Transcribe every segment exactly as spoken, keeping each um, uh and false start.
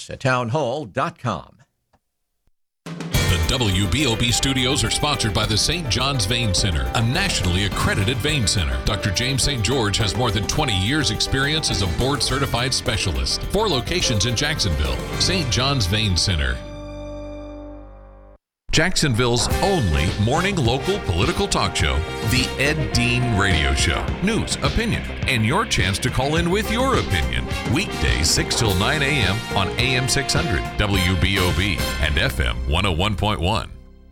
news at town hall dot com. The W B O B studios are sponsored by the Saint John's Vein Center, a nationally accredited vein center. Doctor James Saint George has more than twenty years experience as a board-certified specialist. Four locations in Jacksonville. Saint John's Vein Center. Jacksonville's only morning local political talk show, The Ed Dean Radio Show. News, opinion, and your chance to call in with your opinion. Weekdays six till nine a.m. on A M six hundred, W B O B, and F M one oh one point one.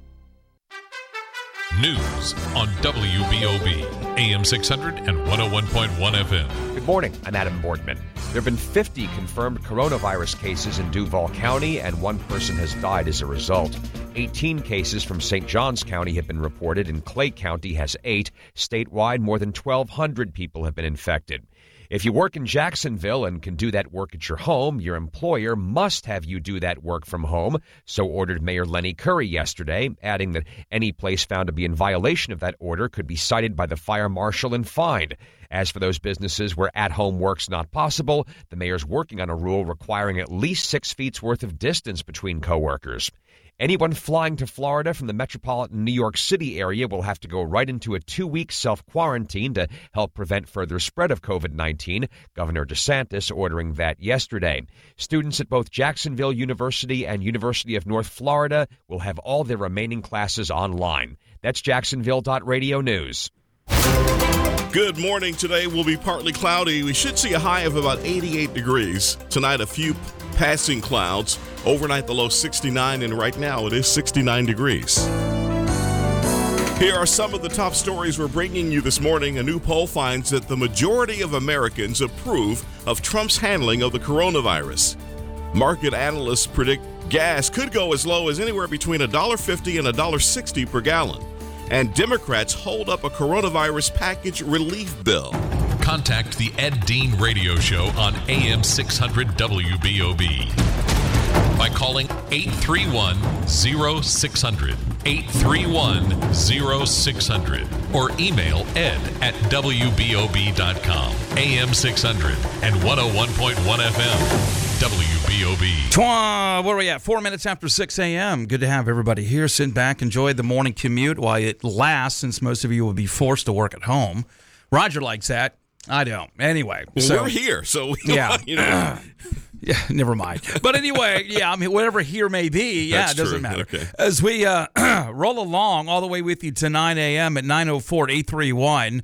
News on W B O B, A M six hundred and one oh one point one F M. Good morning, I'm Adam Boardman. There have been fifty confirmed coronavirus cases in Duval County, and one person has died as a result. eighteen cases from Saint Johns County have been reported, and Clay County has eight. Statewide, more than twelve hundred people have been infected. If you work in Jacksonville and can do that work at your home, your employer must have you do that work from home. So ordered Mayor Lenny Curry yesterday, adding that any place found to be in violation of that order could be cited by the fire marshal and fined. As for those businesses where at-home work's not possible, the mayor's working on a rule requiring at least six feet's worth of distance between coworkers. Anyone flying to Florida from the metropolitan New York City area will have to go right into a two-week self-quarantine to help prevent further spread of covid nineteen. Governor DeSantis ordering that yesterday. Students at both Jacksonville University and University of North Florida will have all their remaining classes online. That's Jacksonville dot radio news. Good morning. Today will be partly cloudy. We should see a high of about eighty-eight degrees. Tonight, a few passing clouds. Overnight, the low sixty-nine, and right now it is sixty-nine degrees. Here are some of the top stories we're bringing you this morning. A new poll finds that the majority of Americans approve of Trump's handling of the coronavirus. Market analysts predict gas could go as low as anywhere between one dollar fifty and one dollar sixty per gallon. And Democrats hold up a coronavirus package relief bill. Contact the Ed Dean Radio Show on A M six hundred W B O B by calling eight three one, oh six hundred, eight three one, oh six hundred, or email ed at W B O B dot com. A M six hundred and one oh one point one F M. W B O B. Twa, what are we at? Four minutes after six a.m. Good to have everybody here. Sit back, enjoy the morning commute while it lasts, since most of you will be forced to work at home. Roger likes that. I don't. Anyway. Well, so, we're here, so we yeah. you know. Yeah, never mind. But anyway, yeah, I mean, whatever here may be, yeah, That's it doesn't true. matter. Okay. As we uh, roll along all the way with you to nine a.m. at nine oh four, eight three one,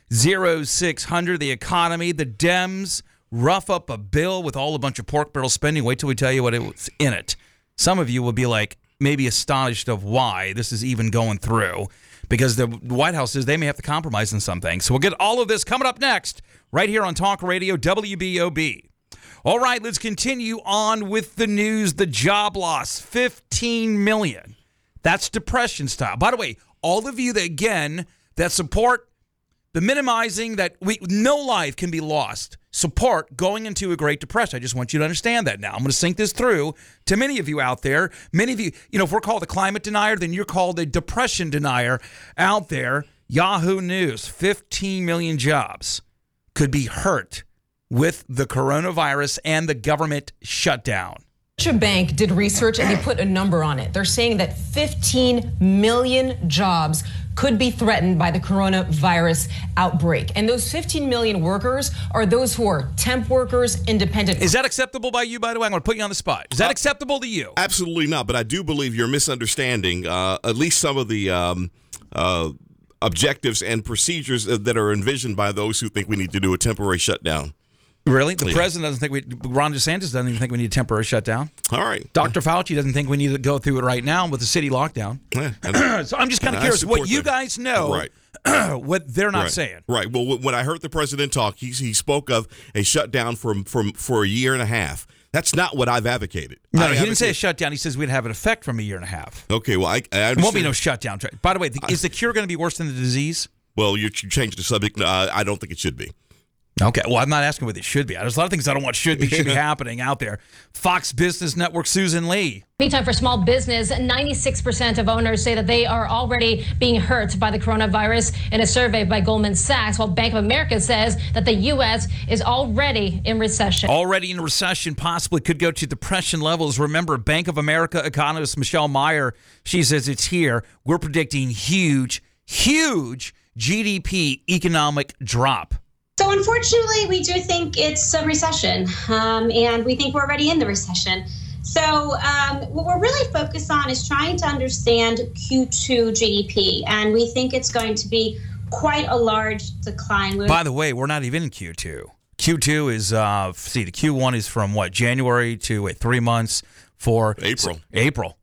oh six hundred, the economy, the Dems rough up a bill with all a bunch of pork barrel spending. Wait till we tell you what it was in it. Some of you will be like, maybe astonished of why this is even going through, because the White House says they may have to compromise on some things. So we'll get all of this coming up next, right here on Talk Radio W B O B. All right, let's continue on with the news. The job loss, fifteen million. That's depression style. By the way, all of you that, again, that support the minimizing that we no life can be lost, support going into a Great Depression. I just want you to understand that now. I'm going to sync this through to many of you out there. Many of you, you know, if we're called a climate denier, then you're called a depression denier out there. Yahoo News, fifteen million jobs could be hurt with the coronavirus and the government shutdown. Deutsche Bank did research and they put a number on it. They're saying that fifteen million jobs could be threatened by the coronavirus outbreak. And those fifteen million workers are those who are temp workers, independent. Is that acceptable by you, by the way? I'm going to put you on the spot. Is that uh, acceptable to you? Absolutely not, but I do believe you're misunderstanding uh, at least some of the um, uh, objectives and procedures that are envisioned by those who think we need to do a temporary shutdown. Really? The yeah. president doesn't think we, Ron DeSantis doesn't even think we need a temporary shutdown. All right. Doctor Fauci doesn't think we need to go through it right now with the city lockdown. Yeah, so I'm just kind of curious what you that. guys know, right. what they're not right. saying. Right. Well, when I heard the president talk, he, he spoke of a shutdown for, for, for a year and a half. That's not what I've advocated. No, I he advocate- didn't say a shutdown. He says we'd have an effect from a year and a half. Okay, well, I, I understand. There won't be no shutdown. By the way, the, is the cure going to be worse than the disease? Well, you changed the subject. Uh, I don't think it should be. Okay, well, I'm not asking what it should be. There's a lot of things I don't want should be should be happening out there. Fox Business Network, Susan Lee. Meantime, for small business, ninety-six percent of owners say that they are already being hurt by the coronavirus in a survey by Goldman Sachs, while Bank of America says that the U S is already in recession. Already in recession, possibly could go to depression levels. Remember, Bank of America economist Michelle Meyer, she says it's here. We're predicting huge, huge G D P economic drop. So unfortunately, we do think it's a recession, um, and we think we're already in the recession. So um, what we're really focused on is trying to understand Q two G D P, and we think it's going to be quite a large decline. By the way, we're not even in Q two. Q two is, uh, see, the Q one is from what, January to wait, three months for April. April.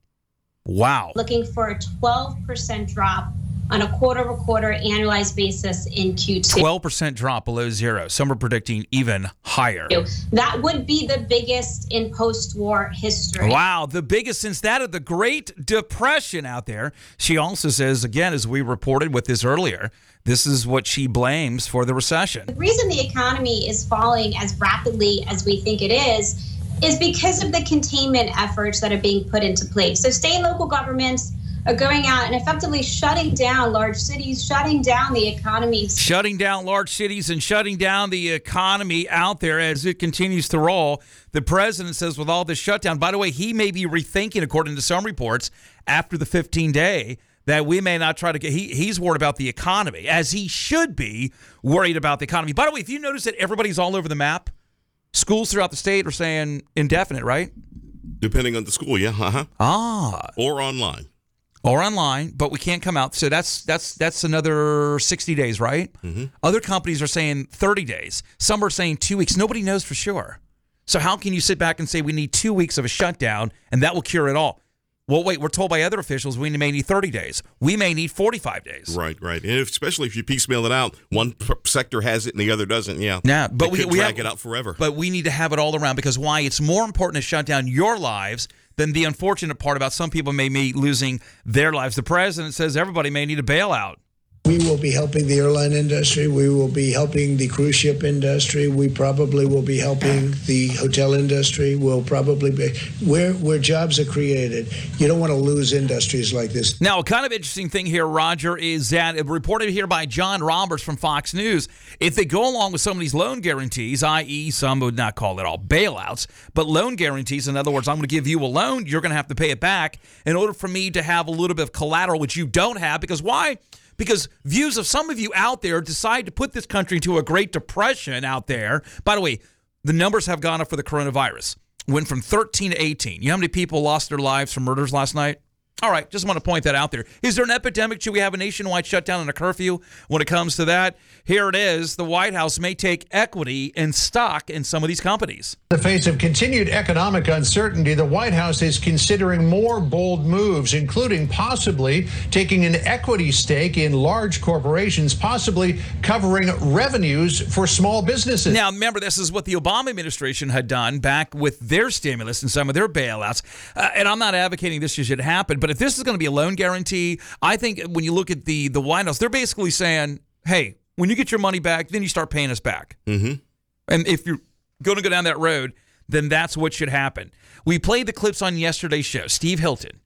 Wow. Looking for a twelve percent drop on a quarter-over-quarter annualized basis in Q two. twelve percent drop below zero. Some are predicting even higher. That would be the biggest in post-war history. Wow, the biggest since that of the Great Depression out there. She also says, again, as we reported with this earlier, this is what she blames for the recession. The reason the economy is falling as rapidly as we think it is is because of the containment efforts that are being put into place. So state and local governments are going out and effectively shutting down large cities, shutting down the economies. Shutting down large cities and shutting down the economy out there as it continues to roll. The president says with all this shutdown, by the way, he may be rethinking, according to some reports, after the fifteen-day, that we may not try to get, he, he's worried about the economy, as he should be worried about the economy. By the way, if you notice that everybody's all over the map, schools throughout the state are saying indefinite, right? Depending on the school, yeah. Uh-huh. Ah. Or online. Or online, but we can't come out. So that's that's that's another sixty days, right? Mm-hmm. Other companies are saying thirty days. Some are saying two weeks. Nobody knows for sure. So how can you sit back and say we need two weeks of a shutdown and that will cure it all? Well, wait, we're told by other officials we may need thirty days. We may need forty-five days. Right, right. And if, especially if you piecemeal it out, one p- sector has it and the other doesn't, yeah. Yeah, but it we, could we drag have, it out forever. But we need to have it all around because why? It's more important to shut down your lives than the unfortunate part about some people may be losing their lives. The president says everybody may need a bailout. We will be helping the airline industry. We will be helping the cruise ship industry. We probably will be helping the hotel industry. We'll probably be where where jobs are created. You don't want to lose industries like this. Now, a kind of interesting thing here, Roger, is that reported here by John Roberts from Fox News, if they go along with some of these loan guarantees, that is some would not call it all bailouts, but loan guarantees, in other words, I'm going to give you a loan, you're going to have to pay it back in order for me to have a little bit of collateral, which you don't have, because why? Because views of some of you out there decide to put this country into a Great Depression out there. By the way, the numbers have gone up for the coronavirus. Went from thirteen to eighteen. You know how many people lost their lives from murders last night? All right, just want to point that out there. Is there an epidemic? Should we have a nationwide shutdown and a curfew when it comes to that? Here it is. The White House may take equity and stock in some of these companies. In the face of continued economic uncertainty, the White House is considering more bold moves, including possibly taking an equity stake in large corporations, possibly covering revenues for small businesses. Now, remember, this is what the Obama administration had done back with their stimulus and some of their bailouts. Uh, and I'm not advocating this should happen, but if this is going to be a loan guarantee, I think when you look at the, the White House, they're basically saying, hey, when you get your money back, then you start paying us back. Mm-hmm. And if you're going to go down that road, then that's what should happen. We played the clips on yesterday's show. Steve Hilton,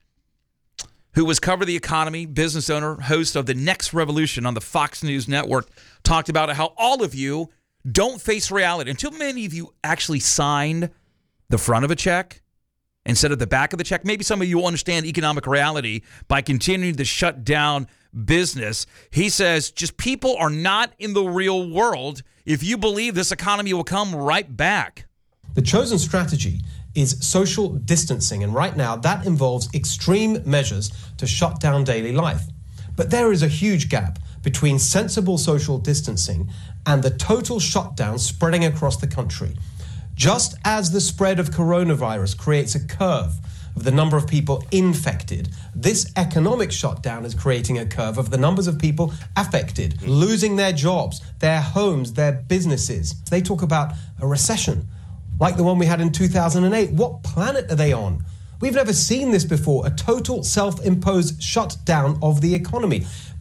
who was Cover the Economy, business owner, host of The Next Revolution on the Fox News Network, talked about how all of you don't face reality. Until many of you actually signed the front of a check instead of the back of the check, maybe some of you will understand economic reality by continuing to shut down business. He says just people are not in the real world if you believe this economy will come right back. The chosen strategy is social distancing, and right now that involves extreme measures to shut down daily life. But there is a huge gap between sensible social distancing and the total shutdown spreading across the country. Just as the spread of coronavirus creates a curve of the number of people infected, this economic shutdown is creating a curve of the numbers of people affected, losing their jobs, their homes, their businesses. They talk about a recession, like the one we had in two thousand eight. What planet are they on? We've never seen this before, a total self-imposed shutdown of the economy.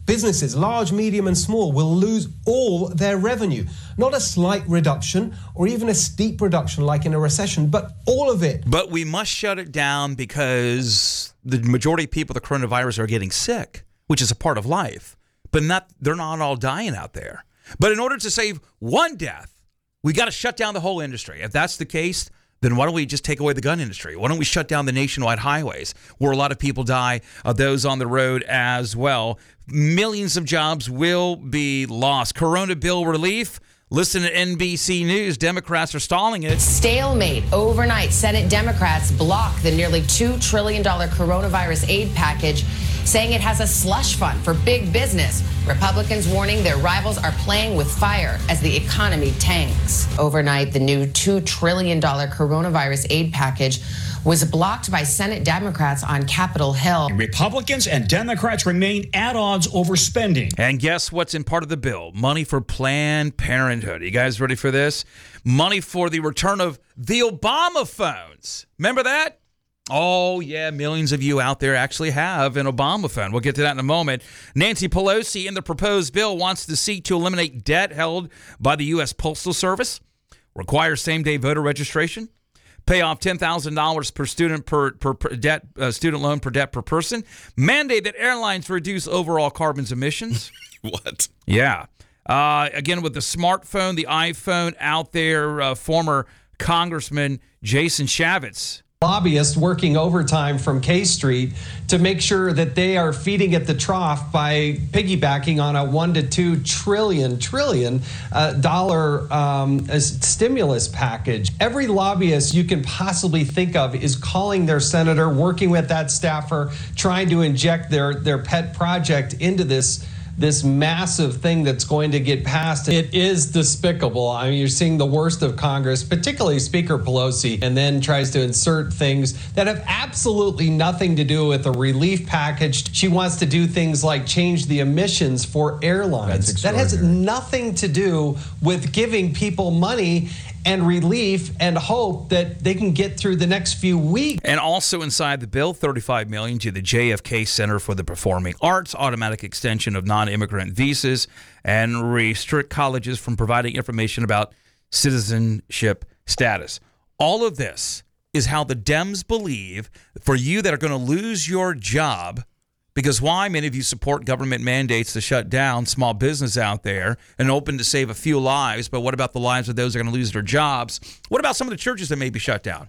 Businesses, large, medium, and small, will lose all their revenue. Not a slight reduction or even a steep reduction like in a recession, but all of it. But we must shut it down because the majority of people with the coronavirus are getting sick, which is a part of life. But not they're not all dying out there. But in order to save one death, we got to shut down the whole industry. If that's the case, then why don't we just take away the gun industry? Why don't we shut down the nationwide highways where a lot of people die, uh, those on the road as well? Millions of jobs will be lost. Corona bill relief. Listen to N B C News. Democrats are stalling it. Stalemate overnight. Senate Democrats block the nearly two trillion dollars coronavirus aid package, saying it has a slush fund for big business. Republicans warning their rivals are playing with fire as the economy tanks. Overnight, the new two trillion dollars coronavirus aid package was blocked by Senate Democrats on Capitol Hill. Republicans and Democrats remain at odds over spending. And guess what's in part of the bill? Money for Planned Parenthood. You guys ready for this? Money for the return of the Obama phones. Remember that? Oh, yeah, millions of you out there actually have an Obama phone. We'll get to that in a moment. Nancy Pelosi in the proposed bill wants to seek to eliminate debt held by the U S Postal Service, require same-day voter registration, pay off ten thousand dollars per student per, per, per debt uh, student loan per debt per person, mandate that airlines reduce overall carbon emissions. What? Yeah. Uh, again, with the smartphone, the iPhone out there, uh, former Congressman Jason Chaffetz. Lobbyists working overtime from K Street to make sure that they are feeding at the trough by piggybacking on a one to two trillion trillion uh, dollar um, stimulus package. Every lobbyist you can possibly think of is calling their senator, working with that staffer, trying to inject their their pet project into this. This massive thing that's going to get passed. It is despicable. I mean, you're seeing the worst of Congress, particularly Speaker Pelosi, and then tries to insert things that have absolutely nothing to do with a relief package. She wants to do things like change the emissions for airlines. That has nothing to do with giving people money and relief and hope that they can get through the next few weeks. And also inside the bill, thirty-five million dollars to the J F K Center for the Performing Arts, automatic extension of non-immigrant visas, and restrict colleges from providing information about citizenship status. All of this is how the Dems believe for you that are going to lose your job. Because why? Many of you support government mandates to shut down small business out there and open to save a few lives. But what about the lives of those that are going to lose their jobs? What about some of the churches that may be shut down?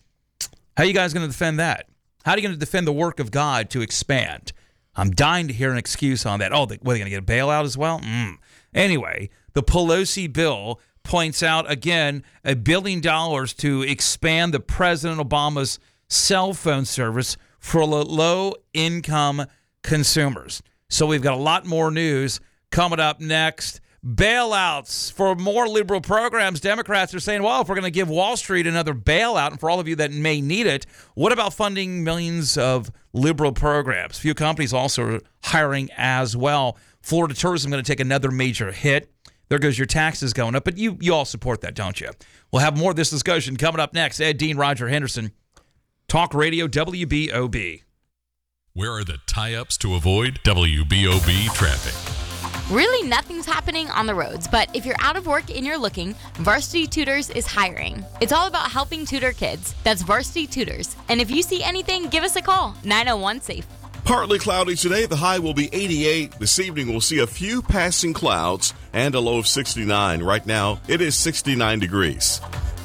How are you guys going to defend that? How are you going to defend the work of God to expand? I'm dying to hear an excuse on that. Oh, what, are they going to get a bailout as well? Mm. Anyway, the Pelosi bill points out, again, a billion dollars to expand the President Obama's cell phone service for low-income consumers. So we've got a lot more news coming up next. Bailouts for more liberal programs. Democrats are saying, well, if we're going to give Wall Street another bailout, and for all of you that may need it, what about funding millions of liberal programs? A few companies also are hiring as well. Florida tourism going to take another major hit. There goes your taxes going up. But you, you all support that, don't you? We'll have more of this discussion coming up next. Ed Dean, Roger Henderson. Talk Radio W B O B. Where are the tie-ups to avoid W B O B traffic? Really, nothing's happening on the roads, but if you're out of work and you're looking, Varsity Tutors is hiring. It's all about helping tutor kids. That's Varsity Tutors. And if you see anything, give us a call, nine oh one SAFE. Partly cloudy today. The high will be eighty-eight. This evening we'll see a few passing clouds and a low of sixty-nine. Right now it is sixty-nine degrees.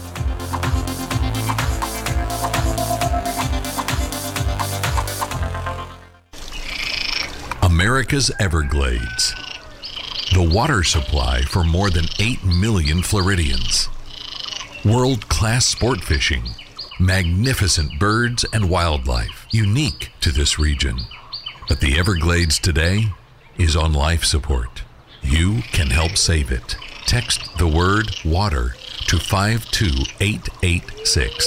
America's Everglades, the water supply for more than eight million Floridians. World-class sport fishing, magnificent birds and wildlife, unique to this region. But the Everglades today is on life support. You can help save it. Text the word WATER to five two eight eight six.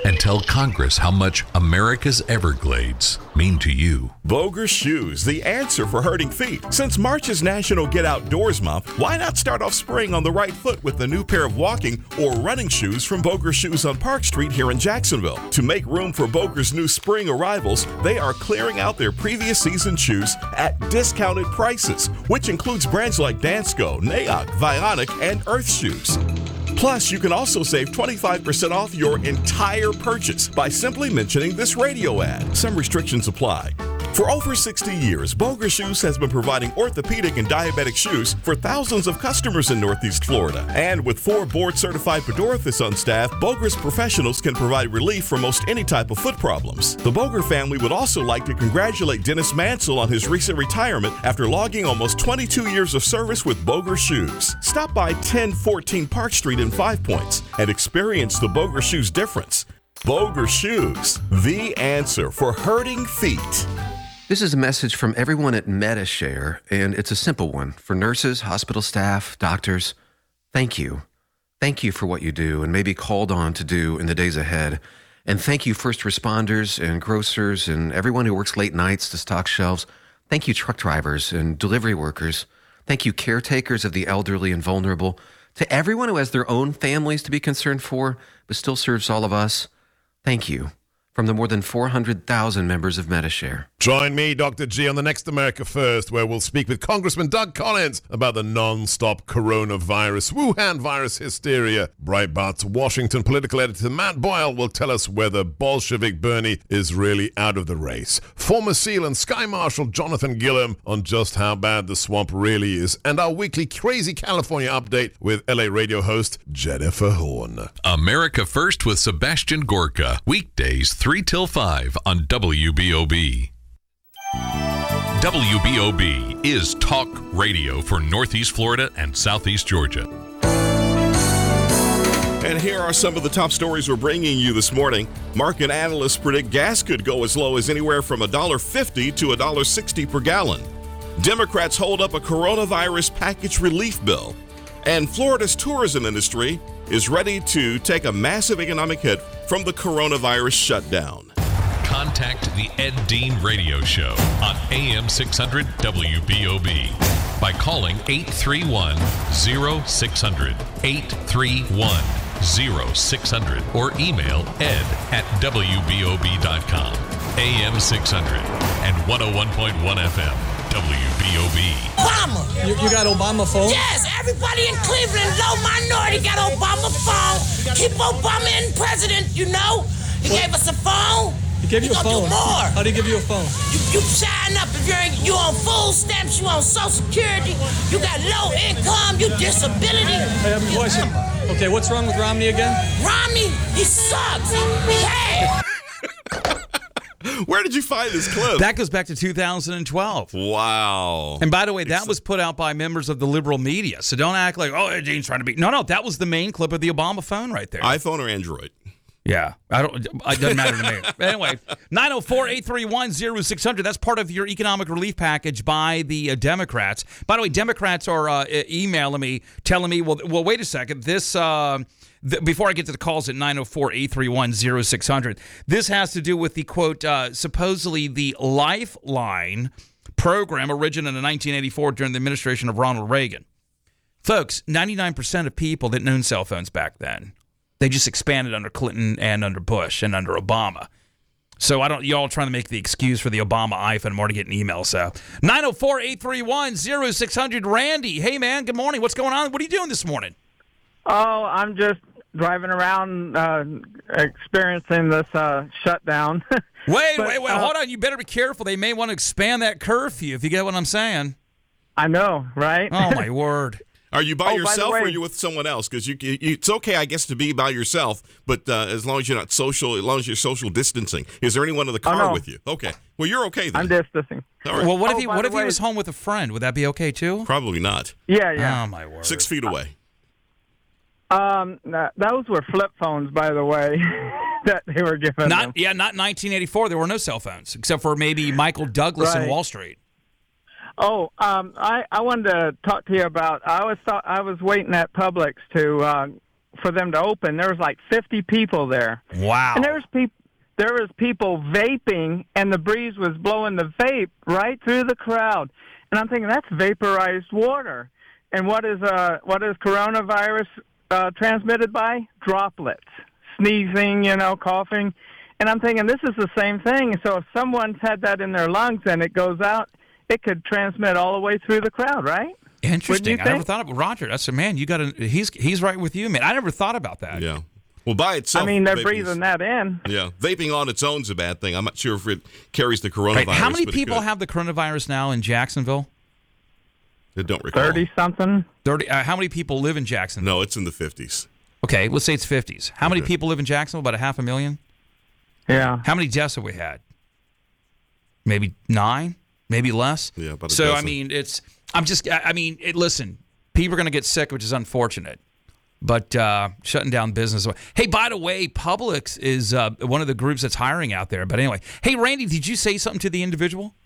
and tell Congress how much America's Everglades mean to you. Boger Shoes, the answer for hurting feet. Since March is National Get Outdoors Month, why not start off spring on the right foot with a new pair of walking or running shoes from Boger Shoes on Park Street here in Jacksonville? To make room for Boger's new spring arrivals, they are clearing out their previous season shoes at discounted prices, which includes brands like Dansko, Naok, Vionic, and Earth Shoes. Plus, you can also save twenty-five percent off your entire purchase by simply mentioning this radio ad. Some restrictions apply. For over sixty years, Boger Shoes has been providing orthopedic and diabetic shoes for thousands of customers in Northeast Florida. And with four board-certified podorthists on staff, Boger's professionals can provide relief for most any type of foot problems. The Boger family would also like to congratulate Dennis Mansell on his recent retirement after logging almost twenty-two years of service with Boger Shoes. Stop by ten fourteen Park Street in Five Points and experience the Boger Shoes difference. Boger Shoes, the answer for hurting feet. This is a message from everyone at Medi-Share, and it's a simple one. For nurses, hospital staff, doctors, thank you. Thank you for what you do and may be called on to do in the days ahead. And thank you first responders and grocers and everyone who works late nights to stock shelves. Thank you truck drivers and delivery workers. Thank you caretakers of the elderly and vulnerable. To everyone who has their own families to be concerned for, but still serves all of us, thank you. From the more than four hundred thousand members of Medi-Share. Join me, Doctor G, on the next America First, where we'll speak with Congressman Doug Collins about the non-stop coronavirus, Wuhan virus hysteria. Breitbart's Washington political editor Matt Boyle will tell us whether Bolshevik Bernie is really out of the race. Former SEAL and Sky Marshal Jonathan Gilliam on just how bad the swamp really is. And our weekly Crazy California update with L A radio host Jennifer Horn. America First with Sebastian Gorka. Weekdays three till five on W B O B. W B O B is talk radio for Northeast Florida and Southeast Georgia. And here are some of the top stories we're bringing you this morning. Market analysts predict gas could go as low as anywhere from one dollar fifty to one dollar sixty per gallon. Democrats hold up a coronavirus package relief bill. And Florida's tourism industry is ready to take a massive economic hit from the coronavirus shutdown. Contact the Ed Dean Radio Show on A M six hundred W B O B by calling eight three one, zero six zero zero, eight three one, zero six zero zero, or email ed at W B O B dot com. A M six hundred and one oh one point one F M. W B O B. Obama. You, you got Obama phone? Yes, everybody in Cleveland, low minority, got Obama phone. Keep Obama in president, you know. He what? Gave us a phone. He gave you he a phone. Do more. How did he give you a phone? You, you sign up if you're in, you on food stamps, you on Social Security, you got low income, you disability. Hey, I have a question. Okay, what's wrong with Romney again? Romney, he sucks. Hey. Where did you find this clip? That goes back to two thousand twelve. Wow. And by the way, that was put out by members of the liberal media. So don't act like, oh, Gene's trying to be. No, no, that was the main clip of the Obama phone right there. iPhone or Android? Yeah. I don't. It doesn't matter to me. But anyway, nine oh four, eight three one, oh six hundred. That's part of your economic relief package by the uh, Democrats. By the way, Democrats are uh, emailing me, telling me, well, well, wait a second. This. Uh, Before I get to the calls at nine oh four, eight three one, oh six hundred, this has to do with the, quote, uh, supposedly the Lifeline program originated in nineteen eighty-four during the administration of Ronald Reagan. Folks, ninety-nine percent of people didn't own cell phones back then. They just expanded under Clinton and under Bush and under Obama. So I don't, y'all trying to make the excuse for the Obama iPhone. I'm already getting emails. So nine oh four, eight three one, oh six hundred, Randy. Hey, man, good morning. What's going on? What are you doing this morning? Oh, I'm just driving around uh, experiencing this uh, shutdown. wait, but, wait, wait. Uh, hold on. You better be careful. They may want to expand that curfew, if you get what I'm saying. I know, right? Oh, my word. Are you by oh, yourself by or are you with someone else? Because you, you, it's okay, I guess, to be by yourself, but uh, as long as you're not social, as long as you're social distancing. Is there anyone in the car oh, no. with you? Okay. Well, you're okay then. I'm distancing. All right. Well, what oh, if he, what if way, he was home with a friend? Would that be okay, too? Probably not. Yeah, yeah. Oh, my word. Six feet away. Um, those were flip phones, by the way, that they were giving not, them. Yeah, not nineteen eighty-four. There were no cell phones, except for maybe Michael Douglas right. in Wall Street. Oh, um, I, I wanted to talk to you about, I was thought, I was waiting at Publix to uh, for them to open, there was like fifty people there. Wow. And there was people. There was people vaping, and the breeze was blowing the vape right through the crowd. And I'm thinking, that's vaporized water. And what is uh what is coronavirus uh, transmitted by? Droplets, sneezing, you know, coughing. And I'm thinking, this is the same thing. So if someone's had that in their lungs and it goes out, it could transmit all the way through the crowd, right? Interesting. I never thought of Roger. That's a man. You got to. He's he's right with you, man. I never thought about that. Yeah. Well, by itself, I mean, they're vaping breathing is- that in. Yeah, vaping on its own is a bad thing. I'm not sure if it carries the coronavirus. Right. How many but it people could. have the coronavirus now in Jacksonville? I don't recall. thirty-something. thirty. Uh, how many people live in Jacksonville? No, it's in the fifties. Okay, let's say it's fifties. How many Okay. people live in Jacksonville? About a half a million? Yeah. How many deaths have we had? Maybe nine? Maybe less? Yeah, about a So, I dozen. mean, it's, I'm just, I I mean, it, listen, people are going to get sick, which is unfortunate. But uh, shutting down business. Hey, by the way, Publix is uh, one of the groups that's hiring out there. But anyway, hey, Randy, did you say something to the individual?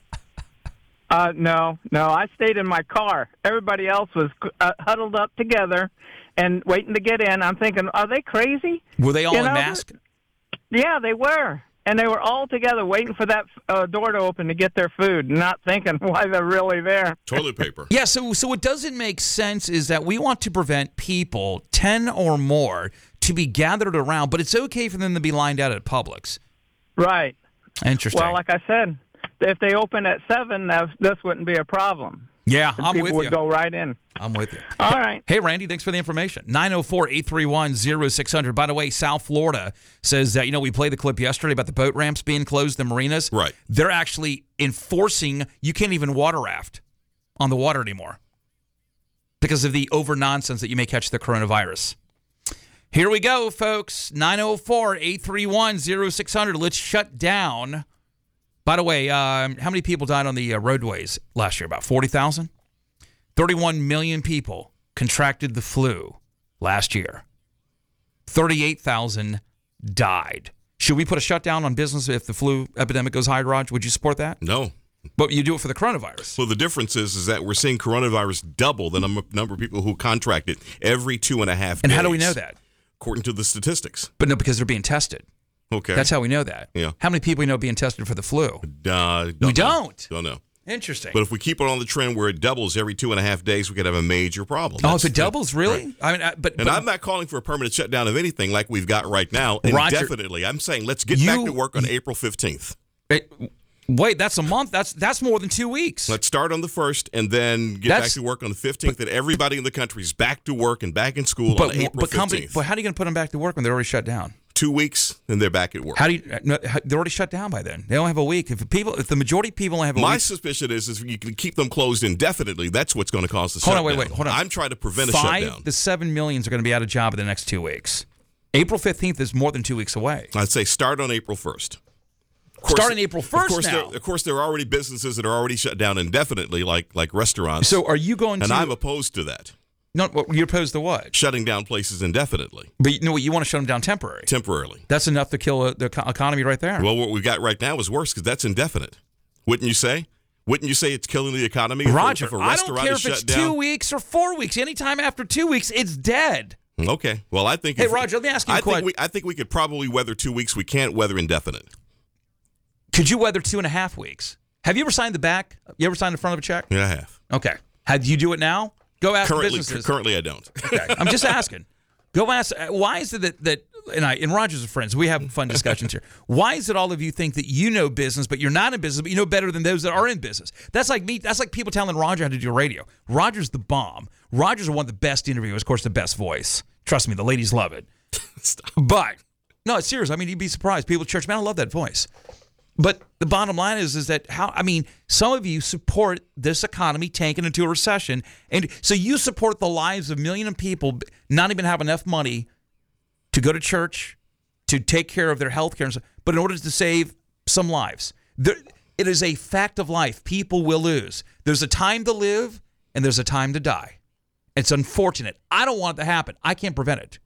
Uh, no, no. I stayed in my car. Everybody else was uh, huddled up together and waiting to get in. I'm thinking, are they crazy? Were they all You in know, mask? Yeah, they were. And they were all together waiting for that uh, door to open to get their food, not thinking why they're really there. Toilet paper. Yeah, so so what doesn't make sense is that we want to prevent people, ten or more, to be gathered around, but it's okay for them to be lined out at Publix. Right. Interesting. Well, like I said, if they open at seven, that, this wouldn't be a problem. Yeah, And I'm people with would you. go right in. I'm with you. All right. Hey, Randy, thanks for the information. nine oh four, eight three one, oh six hundred. By the way, South Florida says that, you know, we played the clip yesterday about the boat ramps being closed, the marinas. Right. They're actually enforcing you can't even water raft on the water anymore because of the over nonsense that you may catch the coronavirus. Here we go, folks. nine oh four, eight three one, oh six hundred. Let's shut down. By the way, um, how many people died on the uh, roadways last year? About forty thousand? thirty-one million people contracted the flu last year. thirty-eight thousand died. Should we put a shutdown on business if the flu epidemic goes high, Raj? Would you support that? No. But you do it for the coronavirus. Well, the difference is, is that we're seeing coronavirus double the number, number of people who contract it every two and a half days. And how do we know that? According to the statistics. But no, because they're being tested. Okay. That's how we know that. Yeah. How many people we know being tested for the flu? Uh, don't we know. don't. Don't know. Interesting. But if we keep it on the trend where it doubles every two and a half days, we could have a major problem. Oh, That's- if it doubles, really? Right. I mean, I, but And but, I'm not calling for a permanent shutdown of anything like we've got right now Roger, indefinitely. I'm saying let's get you- back to work on April fifteenth. It, wait, that's a month. That's that's more than two weeks. Let's start on the first and then get That's- back to work on the fifteenth. That everybody in the country is back to work and back in school But, on April but, company, fifteenth. but how are you going to put them back to work when they're already shut down? Two weeks and they're back at work. How do you? No, they're already shut down by then. They only have a week. If people, if the majority of people only have a My week, suspicion is, is you can keep them closed indefinitely. That's what's going to cause the hold shutdown. on, wait, wait, hold on. I'm trying to prevent a five shutdown. to seven millions are going to be out of job in the next two weeks. April fifteenth is more than two weeks away. I'd say start on April first. Of course- Starting April first of course now. There, of course, there are already businesses that are already shut down indefinitely, like like restaurants. So, are you going and to? I'm opposed to that. No, what- you're opposed to what? Shutting down places indefinitely, But you know what? You want to shut them down temporary. temporarily. That's enough to kill uh, the eco- economy right there. Well, what we've got right now is worse because that's indefinite. Wouldn't you say? Wouldn't you say it's killing the economy? if a- Roger, if a I restaurant don't care is if it's shut two down? weeks or four weeks. Anytime after two weeks, it's dead. Okay. Well, I think. Hey, if- Roger, let me ask you a I think question. we, I think we could probably weather two weeks. We can't weather indefinite. Could you weather two and a half weeks? Have you ever signed the back? You ever signed the front of a check? Yeah, I have. Okay. Have you do it now? Go ask Currently, businesses. currently, I don't. Okay. I'm just asking. Go ask. Why is it that that and I and Roger's are friends. We have fun discussions here. Why is it all of you think that you know business, but you're not in business, but you know better than those that are in business? That's like me. That's like people telling Roger how to do radio. Roger's the bomb. Roger's one of the best interviewers, of course, the best voice. Trust me, the ladies love it. But no, it's serious. I mean, you'd be surprised. People at church, man, I love that voice. But the bottom line is, is that how, I mean, some of you support this economy tanking into a recession. And so you support the lives of millions of people not even have enough money to go to church, to take care of their health care. But in order to save some lives, there, it is a fact of life. People will lose. There's a time to live and there's a time to die. It's unfortunate. I don't want it to happen. I can't prevent it.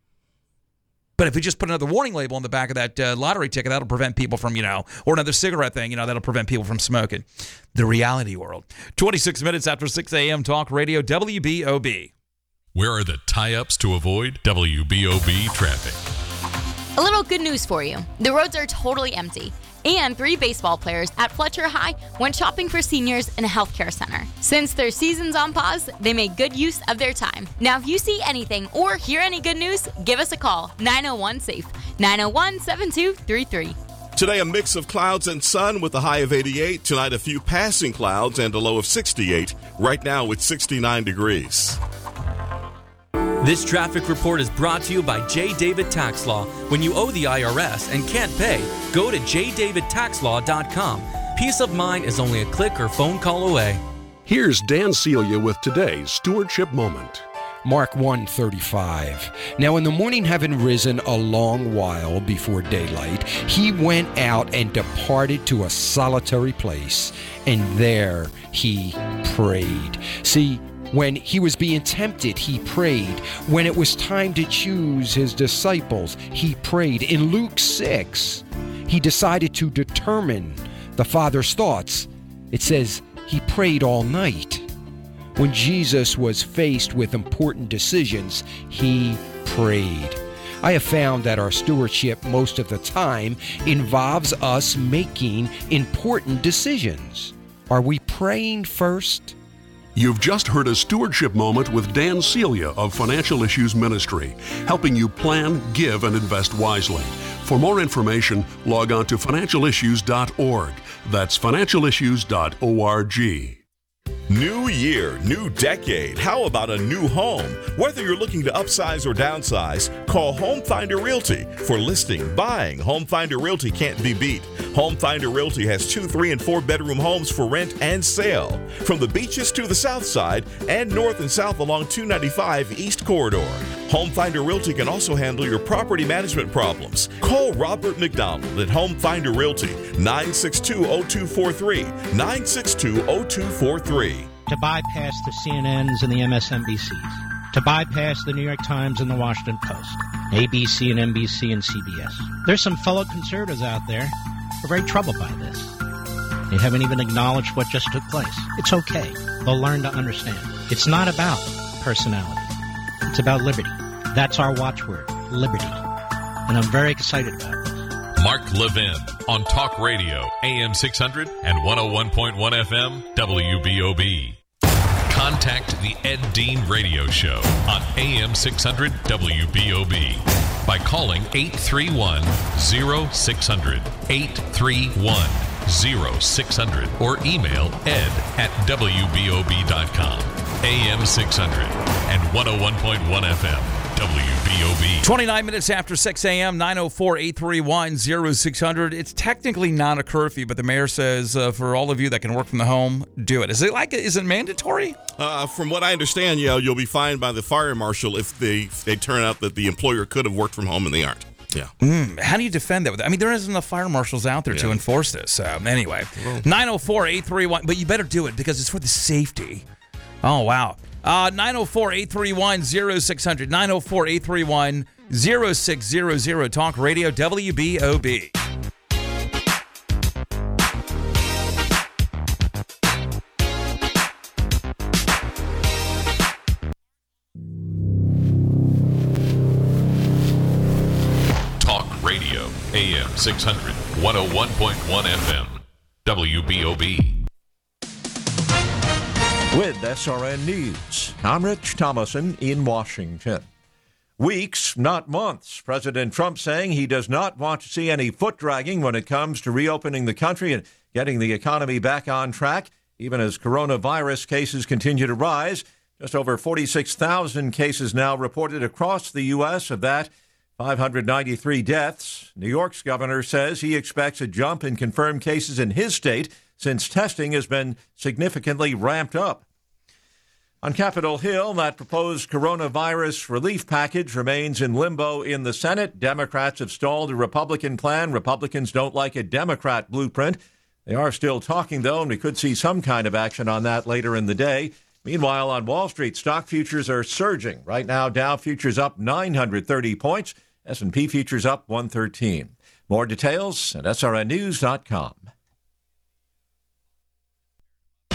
But if we just put another warning label on the back of that uh, lottery ticket, that'll prevent people from, you know, or another cigarette thing, you know, that'll prevent people from smoking. The reality world. twenty-six minutes after six a.m. Talk Radio, W B O B. Where are the tie-ups to avoid W B O B traffic? A little good news for you. The roads are totally empty. And three baseball players at Fletcher High went shopping for seniors in a healthcare center. Since their season's on pause, they made good use of their time. Now, if you see anything or hear any good news, give us a call. nine oh one SAFE, nine oh one, seven two three three. Today, a mix of clouds and sun with a high of eighty-eight. Tonight, a few passing clouds and a low of sixty-eight. Right now, it's sixty-nine degrees. This traffic report is brought to you by J. David Tax Law. When you owe the I R S and can't pay, go to j david tax law dot com. Peace of mind is only a click or phone call away. Here's Dan Celia with today's Stewardship Moment. Mark one thirty-five. Now in the morning, having risen a long while before daylight, he went out and departed to a solitary place, and there he prayed. See, when he was being tempted, he prayed. When it was time to choose his disciples, he prayed. In Luke six, he decided to determine the Father's thoughts. It says he prayed all night. When Jesus was faced with important decisions, he prayed. I have found that our stewardship most of the time involves us making important decisions. Are we praying first? You've just heard a Stewardship Moment with Dan Celia of Financial Issues Ministry, helping you plan, give, and invest wisely. For more information, log on to financial issues dot org. That's financial issues dot org. New year, new decade. How about a new home? Whether you're looking to upsize or downsize, call Home Finder Realty for listing, buying. Home Finder Realty can't be beat. Home Finder Realty has two, three, and four bedroom homes for rent and sale. From the beaches to the south side and north and south along two ninety-five East Corridor. Home Finder Realty can also handle your property management problems. Call Robert McDonald at Home Finder Realty, nine six two, oh two four three, nine six two, oh two four three. To bypass the C N Ns and the M S N B Cs, to bypass the New York Times and the Washington Post, A B C and N B C and C B S. There's some fellow conservatives out there who are very troubled by this. They haven't even acknowledged what just took place. It's okay. They'll learn to understand. It's not about personality. It's about liberty. That's our watchword, liberty. And I'm very excited about this. Mark Levin on Talk Radio, A M six hundred and one oh one point one F M, W B O B. Contact the Ed Dean Radio Show on A M six hundred W B O B by calling eight three one, oh six hundred, eight three one, oh six hundred, or email ed at w b o b dot com. A M six hundred and one oh one point one F M. W B O B. twenty-nine minutes after six a.m., nine oh four, eight three one, oh six hundred. It's technically not a curfew, but the mayor says uh, for all of you that can work from the home, do it. Is it like, is it mandatory? Uh, from what I understand, yeah, you'll be fined by the fire marshal if they, if they turn out that the employer could have worked from home and they aren't. Yeah. Mm, how do you defend that? I mean, there isn't enough fire marshals out there yeah. to enforce this. So anyway, nine oh four, eight three one, but you better do it because it's for the safety. Oh, wow. Uh, nine oh four, eight three one, oh six hundred, nine oh four, eight three one, oh six hundred, Talk Radio, W B O B. Talk Radio, A M six hundred, one oh one point one F M, W B O B. With S R N News, I'm Rich Thomason in Washington. Weeks, not months. President Trump saying he does not want to see any foot dragging when it comes to reopening the country and getting the economy back on track, even as coronavirus cases continue to rise. Just over forty-six thousand cases now reported across the U S. Of that, five hundred ninety-three deaths. New York's governor says he expects a jump in confirmed cases in his state since testing has been significantly ramped up. On Capitol Hill, that proposed coronavirus relief package remains in limbo in the Senate. Democrats have stalled a Republican plan. Republicans don't like a Democrat blueprint. They are still talking, though, and we could see some kind of action on that later in the day. Meanwhile, on Wall Street, stock futures are surging. Right now, Dow futures up nine hundred thirty points. S and P futures up one thirteen. More details at S R N news dot com.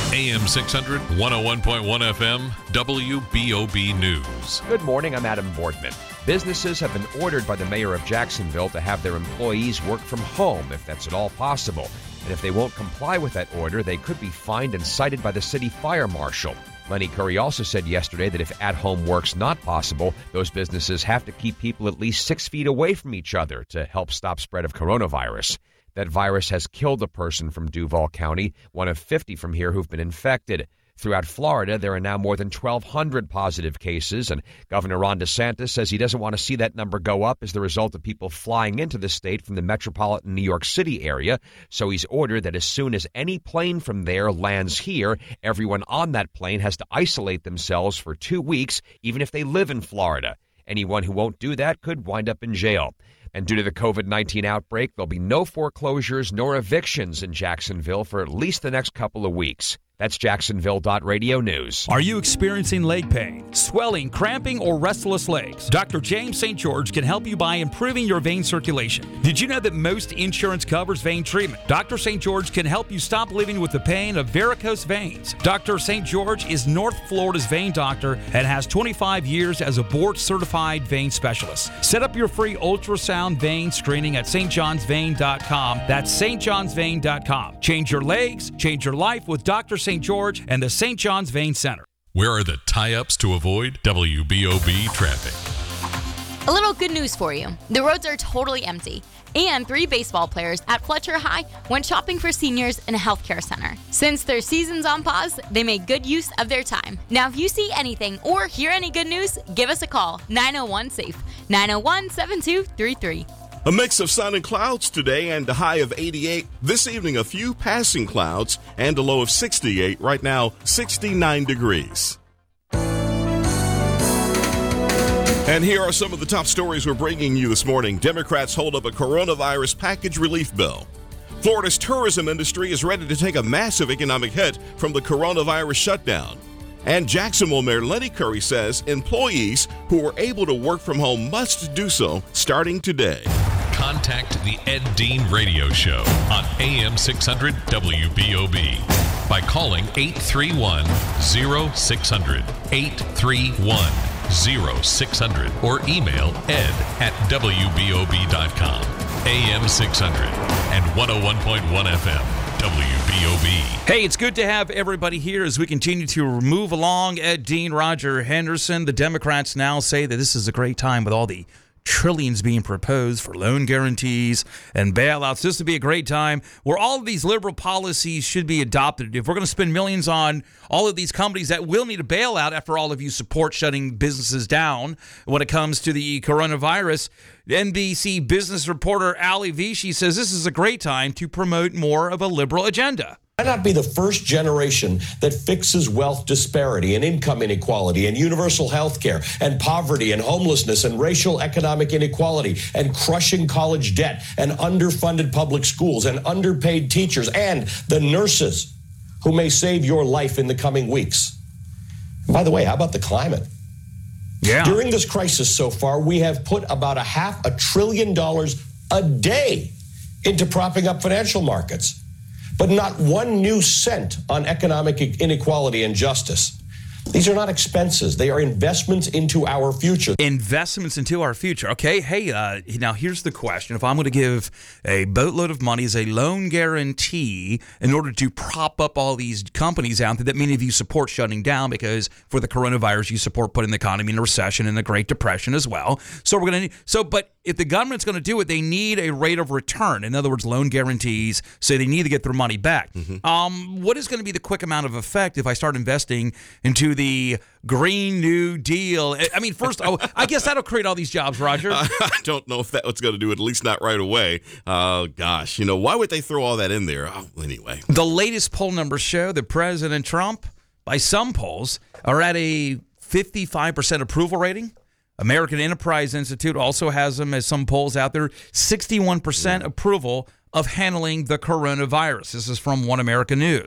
A M six hundred, one oh one point one F M, W B O B News. Good morning, I'm Adam Boardman. Businesses have been ordered by the mayor of Jacksonville to have their employees work from home if that's at all possible. And if they won't comply with that order, they could be fined and cited by the city fire marshal. Lenny Curry also said yesterday that if at-home work's not possible, those businesses have to keep people at least six feet away from each other to help stop spread of coronavirus. That virus has killed a person from Duval County, one of fifty from here who've been infected. Throughout Florida, there are now more than twelve hundred positive cases, and Governor Ron DeSantis says he doesn't want to see that number go up as the result of people flying into the state from the metropolitan New York City area. So he's ordered that as soon as any plane from there lands here, everyone on that plane has to isolate themselves for two weeks, even if they live in Florida. Anyone who won't do that could wind up in jail. And due to the covid nineteen outbreak, there'll be no foreclosures nor evictions in Jacksonville for at least the next couple of weeks. That's Jacksonville dot radio news. Are you experiencing leg pain, swelling, cramping, or restless legs? Doctor James Saint George can help you by improving your vein circulation. Did you know that most insurance covers vein treatment? Doctor Saint George can help you stop living with the pain of varicose veins. Doctor Saint George is North Florida's vein doctor and has twenty-five years as a board-certified vein specialist. Set up your free ultrasound vein screening at S T Johns Vein dot com. That's S T Johns Vein dot com. Change your legs, change your life with Doctor Saint George and the Saint John's Vein Center. Where are the tie-ups to avoid W B O B traffic? A little good news for you. The roads are totally empty. And three baseball players at Fletcher High went shopping for seniors in a healthcare center. Since their season's on pause, they made good use of their time. Now, if you see anything or hear any good news, give us a call. nine oh one SAFE, nine oh one, seven two three three. A mix of sun and clouds today and a high of eighty-eight. This evening, a few passing clouds and a low of sixty-eight. Right now, sixty-nine degrees. And here are some of the top stories we're bringing you this morning. Democrats hold up a coronavirus package relief bill. Florida's tourism industry is ready to take a massive economic hit from the coronavirus shutdown. And Jacksonville Mayor Lenny Curry says employees who are able to work from home must do so starting today. Contact the Ed Dean Radio Show on A M six hundred W B O B by calling eight three one, oh six hundred, eight three one, oh six hundred, or email ed at W B O B dot com. A M six hundred and one oh one point one F M. W B O B. Hey, it's good to have everybody here as we continue to move along. Ed Dean, Roger Henderson. The Democrats now say that this is a great time with all the trillions being proposed for loan guarantees and bailouts. This would be a great time where all of these liberal policies should be adopted. If we're going to spend millions on all of these companies that will need a bailout after all of you support shutting businesses down when it comes to the coronavirus, N B C business reporter Ali Vichy says this is a great time to promote more of a liberal agenda. Why not be the first generation that fixes wealth disparity and income inequality and universal health care and poverty and homelessness and racial economic inequality and crushing college debt and underfunded public schools and underpaid teachers and the nurses who may save your life in the coming weeks? And by the way, how about the climate? Yeah. During this crisis so far, we have put about a half a trillion dollars a day into propping up financial markets, but not one new cent on economic inequality and justice. These are not expenses. They are investments into our future. Investments into our future. Okay, hey, uh, now here's the question. If I'm going to give a boatload of money as a loan guarantee in order to prop up all these companies out there that many of you support shutting down because for the coronavirus you support putting the economy in a recession and the Great Depression as well. So we're going to so but if the government's going to do it, they need a rate of return. In other words, loan guarantees, so they need to get their money back. Mm-hmm. Um, what is going to be the quick amount of effect if I start investing into the Green New Deal? I mean, first, oh, I guess that'll create all these jobs, Roger. I don't know if that's what's going to do it, at least not right away. Oh, uh, gosh, you know, why would they throw all that in there? Oh, anyway. The latest poll numbers show that President Trump, by some polls, are at a fifty-five percent approval rating. American Enterprise Institute also has them, as some polls out there, sixty-one percent approval of handling the coronavirus. This is from One America News.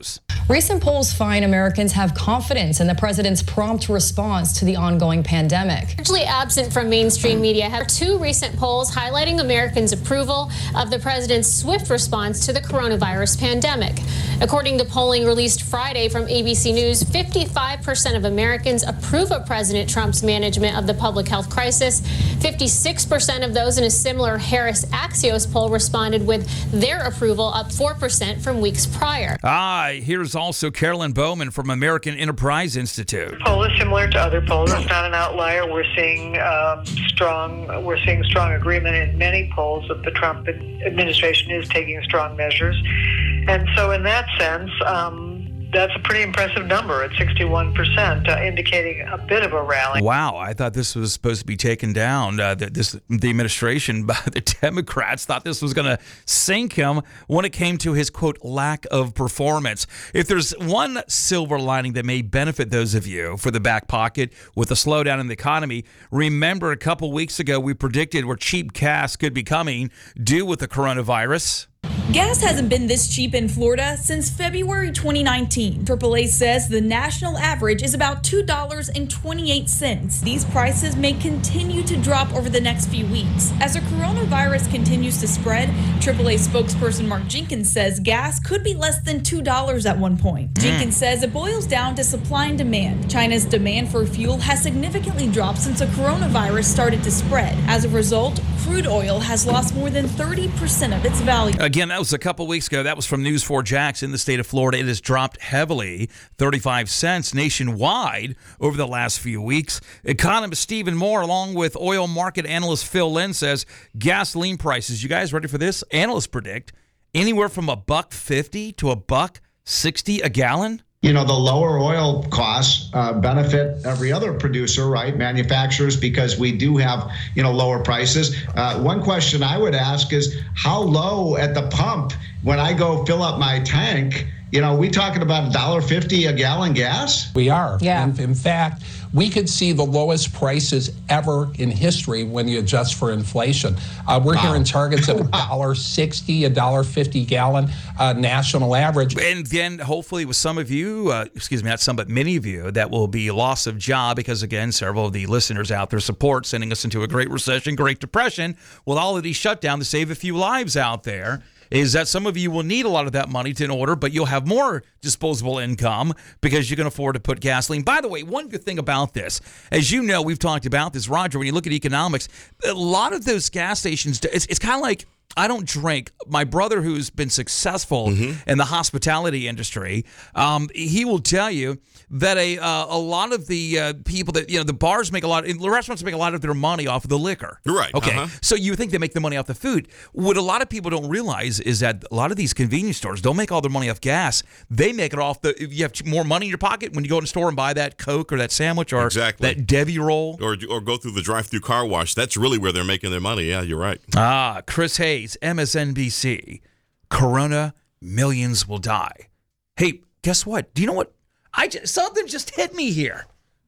Recent polls find Americans have confidence in the president's prompt response to the ongoing pandemic. Largely absent from mainstream media have two recent polls highlighting Americans' approval of the president's swift response to the coronavirus pandemic. According to polling released Friday from A B C News, fifty-five percent of Americans approve of President Trump's management of the public health crisis. fifty-six percent of those in a similar Harris Axios poll responded with their approval, up four percent from weeks prior. Ah, here's also Carolyn Bowman from American Enterprise Institute. The poll is similar to other polls. It's not an outlier. We're seeing um, strong. We're seeing strong agreement in many polls that the Trump administration is taking strong measures, and so in that sense, um, that's a pretty impressive number at sixty-one percent, uh, indicating a bit of a rally. Wow, I thought this was supposed to be taken down. Uh, that this the administration by the Democrats thought this was going to sink him when it came to his, quote, lack of performance. If there's one silver lining that may benefit those of you for the back pocket with the slowdown in the economy, remember a couple weeks ago we predicted where cheap gas could be coming due with the coronavirus. Gas hasn't been this cheap in Florida since February twenty nineteen. triple A says the national average is about two dollars and twenty-eight cents. These prices may continue to drop over the next few weeks. As the coronavirus continues to spread, triple A spokesperson Mark Jenkins says gas could be less than two dollars at one point. Mm. Jenkins says it boils down to supply and demand. China's demand for fuel has significantly dropped since the coronavirus started to spread. As a result, crude oil has lost more than thirty percent of its value. Again, that was a couple weeks ago. That was from News four Jax in the state of Florida. It has dropped heavily, thirty-five cents nationwide over the last few weeks. Economist Stephen Moore, along with oil market analyst Phil Lynn, says gasoline prices, you guys ready for this? Analysts predict anywhere from a buck fifty to a buck sixty a gallon. You know, the lower oil costs uh, benefit every other producer, right? Manufacturers, because we do have, you know, lower prices. Uh, one question I would ask is how low at the pump when I go fill up my tank? You know, we talking about one dollar fifty a gallon gas? We are. Yeah. In, in fact, we could see the lowest prices ever in history when you adjust for inflation. Uh, we're wow. hearing targets of one dollar sixty, one dollar fifty gallon uh, national average. And then hopefully with some of you, uh, excuse me, not some, but many of you, that will be loss of job because, again, several of the listeners out there support sending us into a Great Recession, Great Depression, with all of these shutdown to save a few lives out there. Is that some of you will need a lot of that money to in order, but you'll have more disposable income because you can afford to put gasoline. By the way, one good thing about this, as you know, we've talked about this, Roger, when you look at economics, a lot of those gas stations, it's, it's kind of like, I don't drink. My brother, who's been successful mm-hmm. in the hospitality industry, um, he will tell you that a uh, a lot of the uh, people that, you know, the bars make a lot, the restaurants make a lot of their money off of the liquor. Right. Okay. Uh-huh. So you think they make the money off the food. What a lot of people don't realize is that a lot of these convenience stores don't make all their money off gas. They make it off the, you have more money in your pocket when you go in the store and buy that Coke or that sandwich or exactly. that Debbie roll. Or, or go through the drive-through car wash. That's really where they're making their money. Yeah, you're right. Ah, Chris Hayes, M S N B C. Corona, millions will die. Hey, guess what? Do you know what? I just, something just hit me here.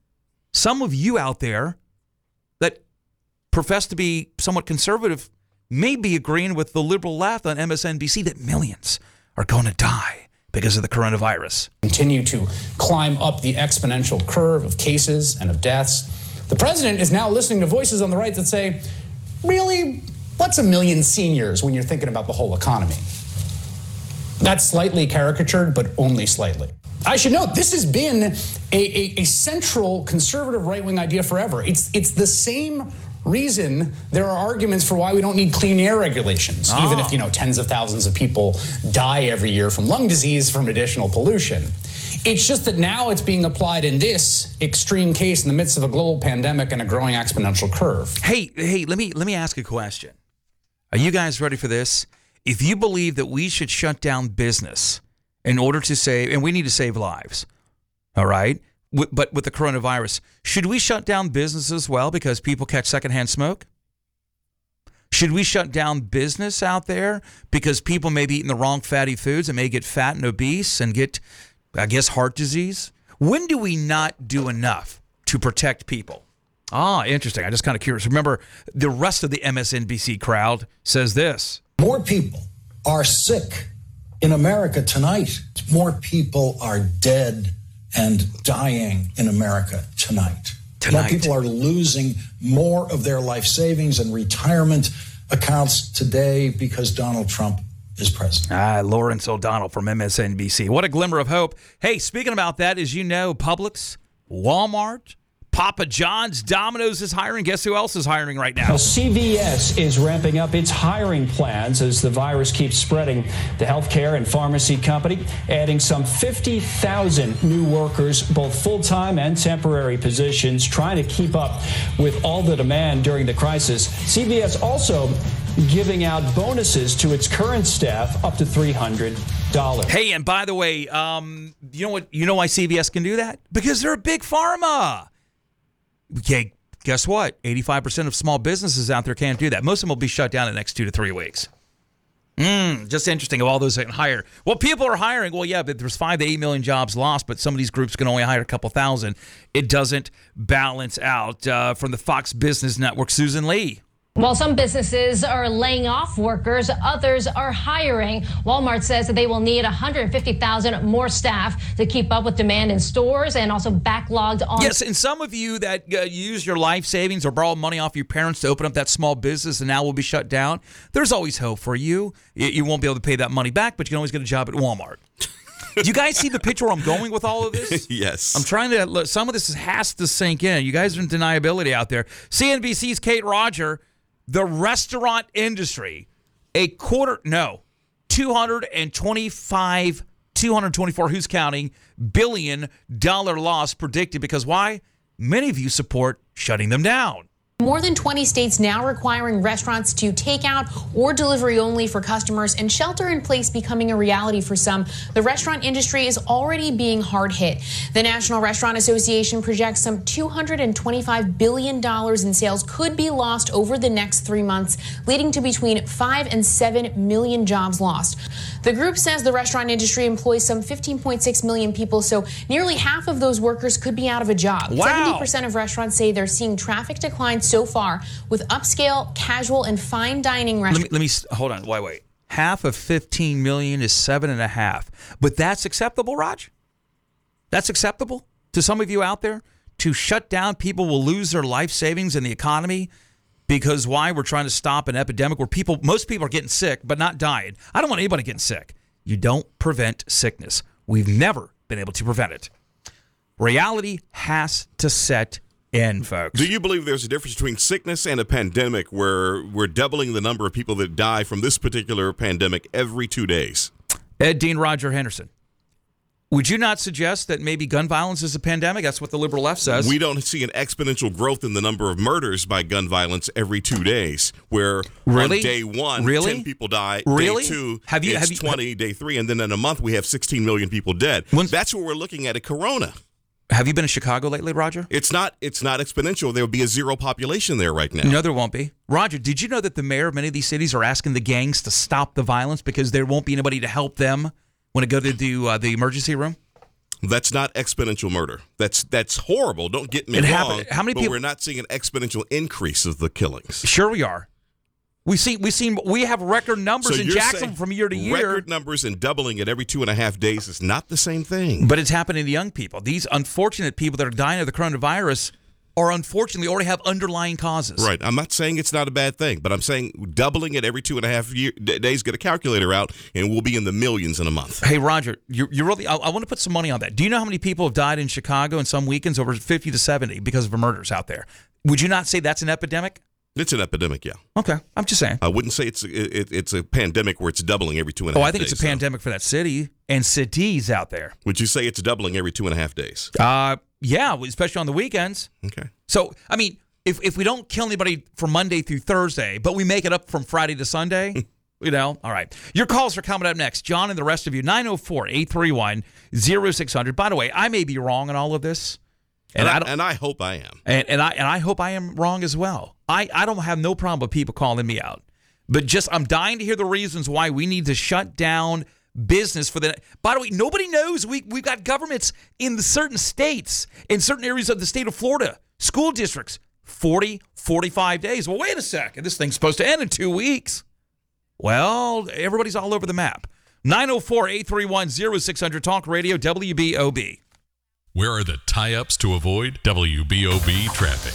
Some of you out there that profess to be somewhat conservative may be agreeing with the liberal left on M S N B C that millions are going to die because of the coronavirus. Continue to climb up the exponential curve of cases and of deaths. The president is now listening to voices on the right that say, really, what's a million seniors when you're thinking about the whole economy? That's slightly caricatured, but only slightly. I should note, this has been a, a, a central conservative right-wing idea forever. It's, it's the same reason there are arguments for why we don't need clean air regulations, oh. even if, you know, tens of thousands of people die every year from lung disease from additional pollution. It's just that now it's being applied in this extreme case in the midst of a global pandemic and a growing exponential curve. Hey, hey, let me let me ask a question. Are you guys ready for this? If you believe that we should shut down business in order to save, and we need to save lives, all right? But with the coronavirus, should we shut down business as well because people catch secondhand smoke? Should we shut down business out there because people may be eating the wrong fatty foods and may get fat and obese and get, I guess, heart disease? When do we not do enough to protect people? Ah, interesting. I'm just kind of curious. Remember, the rest of the M S N B C crowd says this. More people are sick in America tonight More people are dead and dying in America tonight. Tonight. More people are losing more of their life savings and retirement accounts today because Donald Trump is president. Ah, Lawrence O'Donnell from M S N B C. What a glimmer of hope. Hey, speaking about that, as you know, Publix, Walmart, Papa John's, Domino's is hiring. Guess who else is hiring right now? Well, C V S is ramping up its hiring plans as the virus keeps spreading. The healthcare and pharmacy company adding some fifty thousand new workers, both full-time and temporary positions, trying to keep up with all the demand during the crisis. C V S also giving out bonuses to its current staff up to three hundred dollars. Hey, and by the way, um, you know what? You know why C V S can do that? Because they're a big pharma. Okay, guess what? eighty-five percent of small businesses out there can't do that. Most of them will be shut down in the next two to three weeks. Mm, just interesting of all those that can hire. Well, people are hiring. Well, yeah, but there's five to eight million jobs lost, but some of these groups can only hire a couple thousand. It doesn't balance out. Uh, from the Fox Business Network, Susan Lee. While some businesses are laying off workers, others are hiring. Walmart says that they will need one hundred fifty thousand more staff to keep up with demand in stores and also backlogged on. Yes, and some of you that uh, use your life savings or borrow money off your parents to open up that small business and now will be shut down, there's always hope for you. You won't be able to pay that money back, but you can always get a job at Walmart. Do you guys see the picture where I'm going with all of this? Yes. I'm trying to look. Some of this has to sink in. You guys are in deniability out there. C N B C's Kate Roger. The restaurant industry, a quarter, no, two hundred twenty-five, two hundred twenty-four, who's counting, billion dollar loss predicted. Because why? Many of you support shutting them down. More than twenty states now requiring restaurants to take out or delivery only for customers, and shelter in place becoming a reality for some. The restaurant industry is already being hard hit. The National Restaurant Association projects some two hundred twenty-five billion dollars in sales could be lost over the next three months, leading to between five and seven million jobs lost. The group says the restaurant industry employs some fifteen point six million people, so nearly half of those workers could be out of a job. Wow. seventy percent of restaurants say they're seeing traffic decline so far with upscale, casual, and fine dining restaurants. Let me, let me hold on. Wait, wait. Half of fifteen million is seven and a half. But that's acceptable, Raj? That's acceptable to some of you out there? To shut down, people will lose their life savings in the economy because why? We're trying to stop an epidemic where people, most people are getting sick, but not dying. I don't want anybody getting sick. You don't prevent sickness. We've never been able to prevent it. Reality has to set in, folks. Do you believe there's a difference between sickness and a pandemic where we're doubling the number of people that die from this particular pandemic every two days? Ed Dean, Roger Henderson. Would you not suggest that maybe gun violence is a pandemic? That's what the liberal left says. We don't see an exponential growth in the number of murders by gun violence every two days, where really? on day one, really? ten people die. Really? Day two, have you, it's have you, twenty. Have, day three, and then in a month, we have sixteen million people dead. When, That's what we're looking at at Corona. Have you been to Chicago lately, Roger? It's not It's not exponential. There would be a zero population there right now. No, there won't be. Roger, did you know that the mayor of many of these cities are asking the gangs to stop the violence because there won't be anybody to help them when they go to do, uh, the emergency room? That's not exponential murder. That's that's horrible. Don't get me it wrong. Happened. How many but people? We're not seeing an exponential increase of the killings. Sure, we are. We see we seen we have record numbers so in Jackson from year to year. Record numbers and doubling it every two and a half days is not the same thing. But it's happening to young people. These unfortunate people that are dying of the coronavirus are unfortunately already have underlying causes. Right. I'm not saying it's not a bad thing, but I'm saying doubling it every two and a half year, days, get a calculator out, and we'll be in the millions in a month. Hey, Roger, you you really, I, I want to put some money on that. Do you know how many people have died in Chicago in some weekends? Over fifty to seventy because of murders out there. Would you not say that's an epidemic? It's an epidemic, yeah. Okay, I'm just saying. I wouldn't say it's it, it's a pandemic where it's doubling every two and a oh, half days. Oh, I think days, it's a pandemic so. for that city and cities out there. Would you say it's doubling every two and a half days? Uh, yeah, especially on the weekends. Okay. So, I mean, if if we don't kill anybody from Monday through Thursday, but we make it up from Friday to Sunday, you know, all right. Your calls are coming up next. John and the rest of you, nine oh four, eight three one, oh six hundred. By the way, I may be wrong on all of this. And, and, I, I and I hope I am. And, and I and I hope I am wrong as well. I, I don't have no problem with people calling me out. But just I'm dying to hear the reasons why we need to shut down business for the. By the way, nobody knows we we've got governments in the certain states, in certain areas of the state of Florida, school districts, forty, forty-five days. Well, wait a second. This thing's supposed to end in two weeks. Well, everybody's all over the map. nine oh four, eight three one, oh six hundred, Talk Radio, W B O B. Where are the tie-ups to avoid W B O B traffic?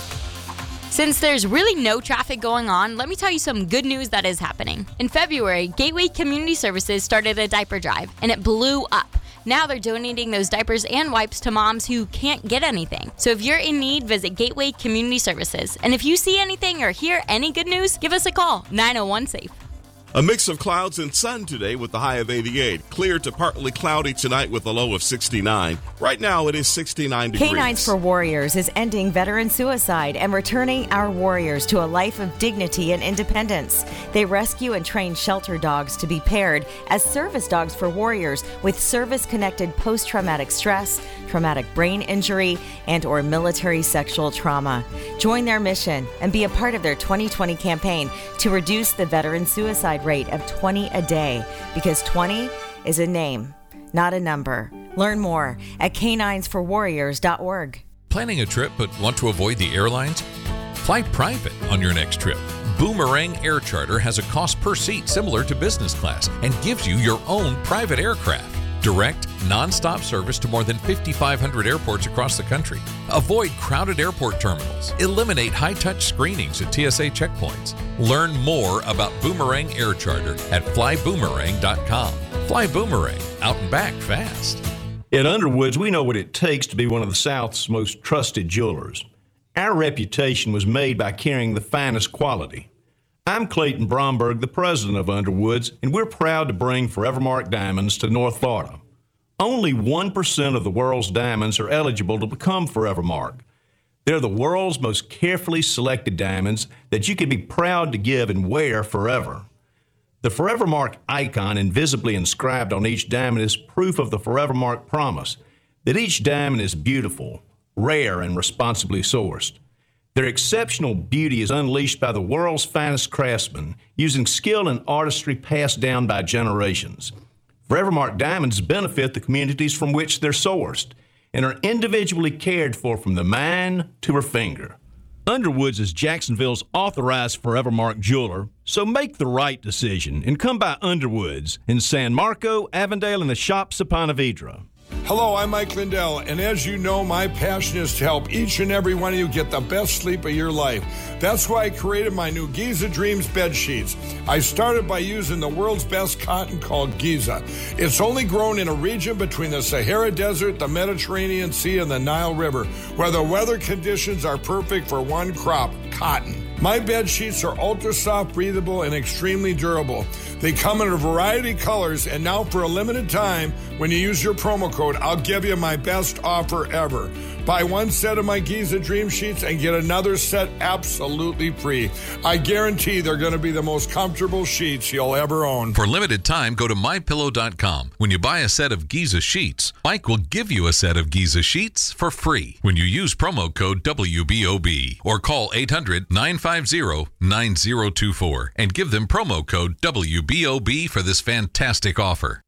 Since there's really no traffic going on, let me tell you some good news that is happening. In February, Gateway Community Services started a diaper drive, and it blew up. Now they're donating those diapers and wipes to moms who can't get anything. So if you're in need, visit Gateway Community Services. And if you see anything or hear any good news, give us a call, nine oh one SAFE. A mix of clouds and sun today with the high of eighty-eight. Clear to partly cloudy tonight with a low of sixty-nine. Right now it is sixty-nine degrees. Canines for Warriors is ending veteran suicide and returning our warriors to a life of dignity and independence. They rescue and train shelter dogs to be paired as service dogs for warriors with service-connected post-traumatic stress, traumatic brain injury, and or military sexual trauma. Join their mission and be a part of their twenty twenty campaign to reduce the veteran suicide rate of twenty a day, because twenty is a name, not a number. Learn more at canines for warriors dot org. Planning a trip but want to avoid the airlines? Fly private on your next trip. Boomerang Air Charter has a cost per seat similar to business class and gives you your own private aircraft. Direct, non-stop service to more than fifty-five hundred airports across the country. Avoid crowded airport terminals. Eliminate high-touch screenings at T S A checkpoints. Learn more about Boomerang Air Charter at fly boomerang dot com. Fly Boomerang, out and back fast. At Underwoods, we know what it takes to be one of the South's most trusted jewelers. Our reputation was made by carrying the finest quality. I'm Clayton Bromberg, the president of Underwoods, and we're proud to bring Forevermark diamonds to North Florida. Only one percent of the world's diamonds are eligible to become Forevermark. They're the world's most carefully selected diamonds that you can be proud to give and wear forever. The Forevermark icon invisibly inscribed on each diamond is proof of the Forevermark promise that each diamond is beautiful, rare, and responsibly sourced. Their exceptional beauty is unleashed by the world's finest craftsmen using skill and artistry passed down by generations. Forevermark diamonds benefit the communities from which they're sourced and are individually cared for from the mine to her finger. Underwoods is Jacksonville's authorized Forevermark jeweler, so make the right decision and come by Underwoods in San Marco, Avondale, and the Shops of Ponte Vedra. Hello, I'm Mike Lindell, and as you know, my passion is to help each and every one of you get the best sleep of your life. That's why I created my new Giza Dreams bed sheets. I started by using the world's best cotton called Giza. It's only grown in a region between the Sahara Desert, the Mediterranean Sea, and the Nile River, where the weather conditions are perfect for one crop, cotton. My bed sheets are ultra soft, breathable, and extremely durable. They come in a variety of colors, and now for a limited time, when you use your promo code, I'll give you my best offer ever. Buy one set of my Giza Dream Sheets and get another set absolutely free. I guarantee they're going to be the most comfortable sheets you'll ever own. For limited time, go to my pillow dot com. When you buy a set of Giza sheets, Mike will give you a set of Giza sheets for free when you use promo code W B O B or call eight hundred, nine five zero, nine zero two four and give them promo code W B O B for this fantastic offer.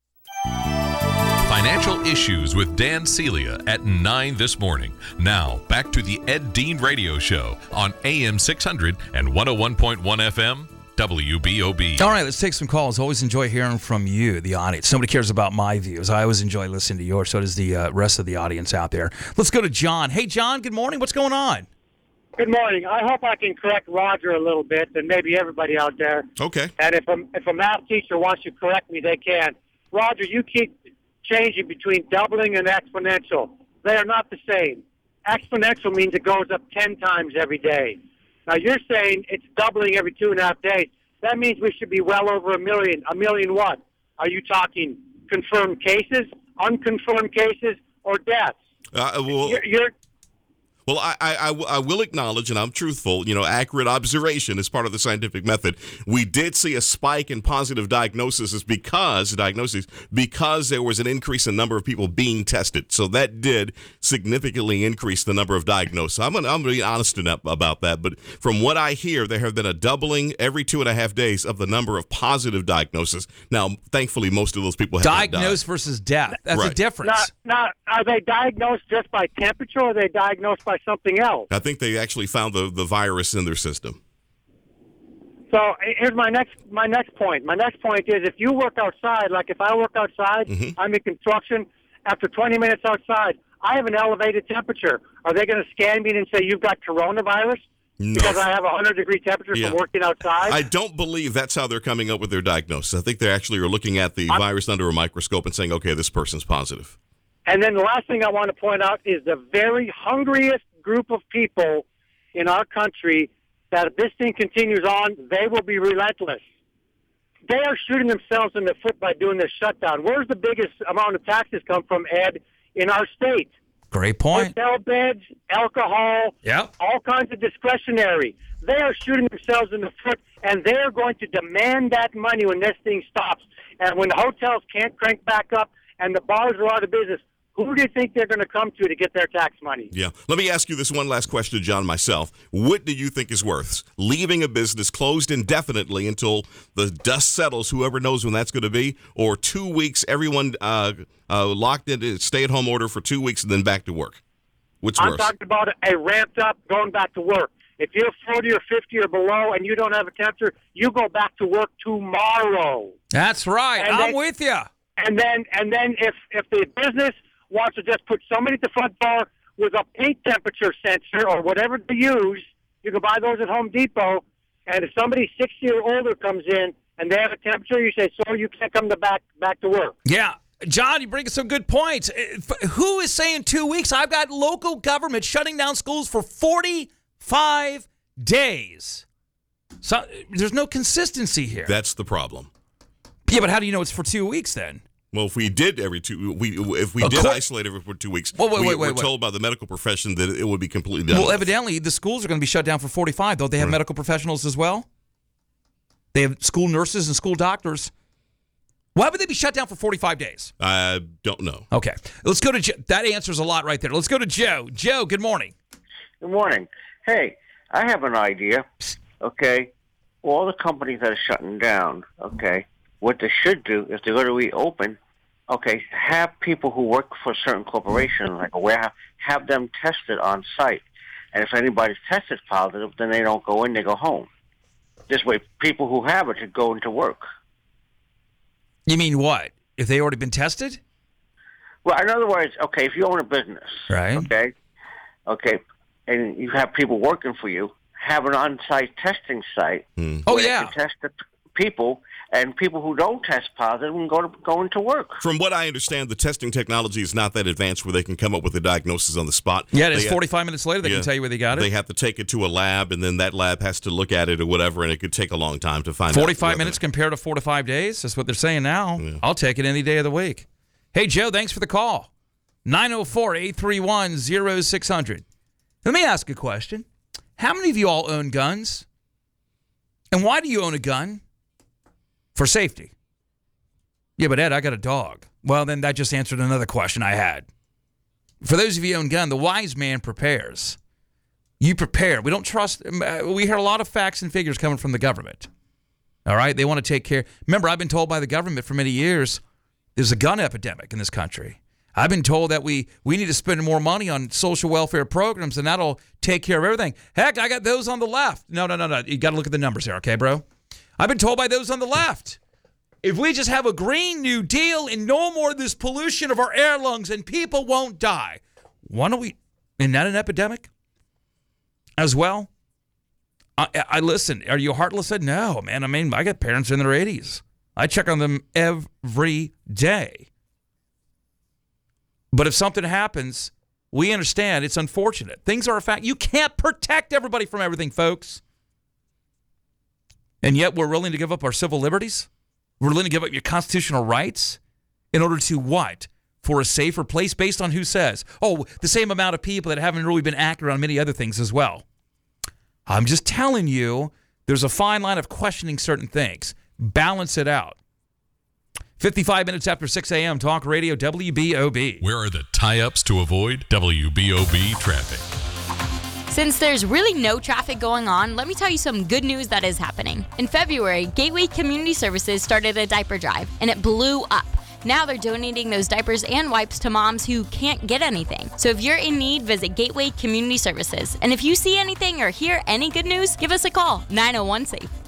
Financial Issues with Dan Celia at nine this morning. Now, back to the Ed Dean Radio Show on A M six hundred and one oh one point one F M, W B O B. All right, let's take some calls. Always enjoy hearing from you, the audience. Somebody cares about my views. I always enjoy listening to yours. So does the uh, rest of the audience out there. Let's go to John. Hey, John, good morning. What's going on? Good morning. I hope I can correct Roger a little bit and maybe everybody out there. Okay. And if a, if a math teacher wants to correct me, they can. Roger, you keep changing between doubling and exponential. They are not the same. Exponential means it goes up ten times every day. Now, you're saying it's doubling every two and a half days. That means we should be well over a million. A million what? Are you talking confirmed cases, unconfirmed cases, or deaths? Uh, well, you're, you're Well, I, I, I will acknowledge, and I'm truthful, you know, accurate observation is part of the scientific method. We did see a spike in positive diagnoses because, diagnoses, because there was an increase in number of people being tested. So that did significantly increase the number of diagnoses. I'm going I'm to be honest enough about that. But from what I hear, there have been a doubling every two and a half days of the number of positive diagnoses. Now, thankfully, most of those people have Diagnosed versus death. That's Right. a difference. not, not, are they diagnosed just by temperature, or are they diagnosed by something else? I think they actually found the, the virus in their system. So here's my next my next point. My next point is if you work outside, like if I work outside, Mm-hmm. I'm in construction. After twenty minutes outside, I have an elevated temperature. Are they going to scan me and say you've got coronavirus No. because I have a hundred degree temperature Yeah. from working outside? I don't believe that's how they're coming up with their diagnosis. I think they actually are looking at the I'm- virus under a microscope and saying, okay, this person's positive. And then the last thing I want to point out is the very hungriest group of people in our country that if this thing continues on, they will be relentless. They are shooting themselves in the foot by doing this shutdown. Where's the biggest amount of taxes come from, Ed, in our state? Great point. Hotel beds, alcohol, Yep. all kinds of discretionary. They are shooting themselves in the foot, and they are going to demand that money when this thing stops. And when the hotels can't crank back up and the bars are out of business, who do you think they're going to come to to get their tax money? Yeah. Let me ask you this one last question, John, myself. What do you think is worse? Leaving a business closed indefinitely until the dust settles, whoever knows when that's going to be, or two weeks, everyone uh, uh, locked into stay-at-home order for two weeks and then back to work? What's I'm worse? talking about a ramped up going back to work. If you're forty or fifty or below and you don't have a temperature, you go back to work tomorrow. That's right. And I'm then- with you. And then, and then, if if the business wants to just put somebody at the front door with a paint temperature sensor or whatever they use, you can buy those at Home Depot. And if somebody sixty or older comes in and they have a temperature, you say, "So you can't come to back back to work." Yeah. John, you bring some good points. Uh, Who is saying two weeks? I've got local government shutting down schools for forty-five days. So there's no consistency here. That's the problem. Yeah, but how do you know it's for two weeks then? Well, if we did every two, we if we Of did course- isolate every for two weeks, Wait, wait, we wait, wait, were wait. told by the medical profession that it would be completely done. Well, with. evidently, the schools are going to be shut down for forty-five. Don't they have Right. medical professionals as well? They have school nurses and school doctors. Why would they be shut down for forty-five days? I don't know. Okay. Let's go to Joe. That answers a lot right there. Let's go to Joe. Joe, good morning. Good morning. Hey, I have an idea. Okay, all the companies that are shutting down. Okay, what they should do if they're going to reopen. Okay, have people who work for a certain corporation, like a warehouse, have them tested on site. And if anybody's tested positive, then they don't go in; they go home. This way, people who have it should go into work. You mean what? If they already been tested? Well, in other words, okay, if you own a business, Right. okay, okay, and you have people working for you, have an on-site testing site. Oh, where yeah. They can test the p- people, and people who don't test positive can go to go into work. From what I understand, the testing technology is not that advanced where they can come up with a diagnosis on the spot. Yeah, it's They- forty-five minutes later they yeah, can tell you where they got it. They have to take it to a lab, and then that lab has to look at it or whatever, and it could take a long time to find out. forty-five whether- minutes compared to four to five days? That's what they're saying now. I'll take it any day of the week. Hey, Joe, thanks for the call. nine oh four, eight three one, oh six hundred. Let me ask a question. How many of you all own guns? And why do you own a gun? For safety. Yeah, but Ed, I got a dog. Well, then that just answered another question I had. For those of you who own a gun, the wise man prepares. You prepare. We don't trust. We hear a lot of facts and figures coming from the government. All right? They want to take care. Remember, I've been told by the government for many years there's a gun epidemic in this country. I've been told that we, we need to spend more money on social welfare programs, and that'll take care of everything. Heck, I got those on the left. No, no, no, no. You got to look at the numbers here, okay, bro? I've been told by those on the left, if we just have a Green New Deal and no more of this pollution of our air lungs and people won't die, why don't we, isn't that an epidemic as well? I, I listen, are you heartless? No, man. I mean, I got parents in their eighties. I check on them every day. But if something happens, we understand it's unfortunate. Things are a fact. You can't protect everybody from everything, folks. And yet we're willing to give up our civil liberties? We're willing to give up your constitutional rights in order to what? For a safer place based on who says? Oh, the same amount of people that haven't really been accurate on many other things as well. I'm just telling you, there's a fine line of questioning certain things. Balance it out. fifty-five minutes after six a.m., Talk Radio, W B O B. Where are the tie-ups to avoid W B O B traffic? Since there's really no traffic going on, let me tell you some good news that is happening. In February, Gateway Community Services started a diaper drive, and it blew up. Now they're donating those diapers and wipes to moms who can't get anything. So if you're in need, visit Gateway Community Services. And if you see anything or hear any good news, give us a call, nine oh one SAFE.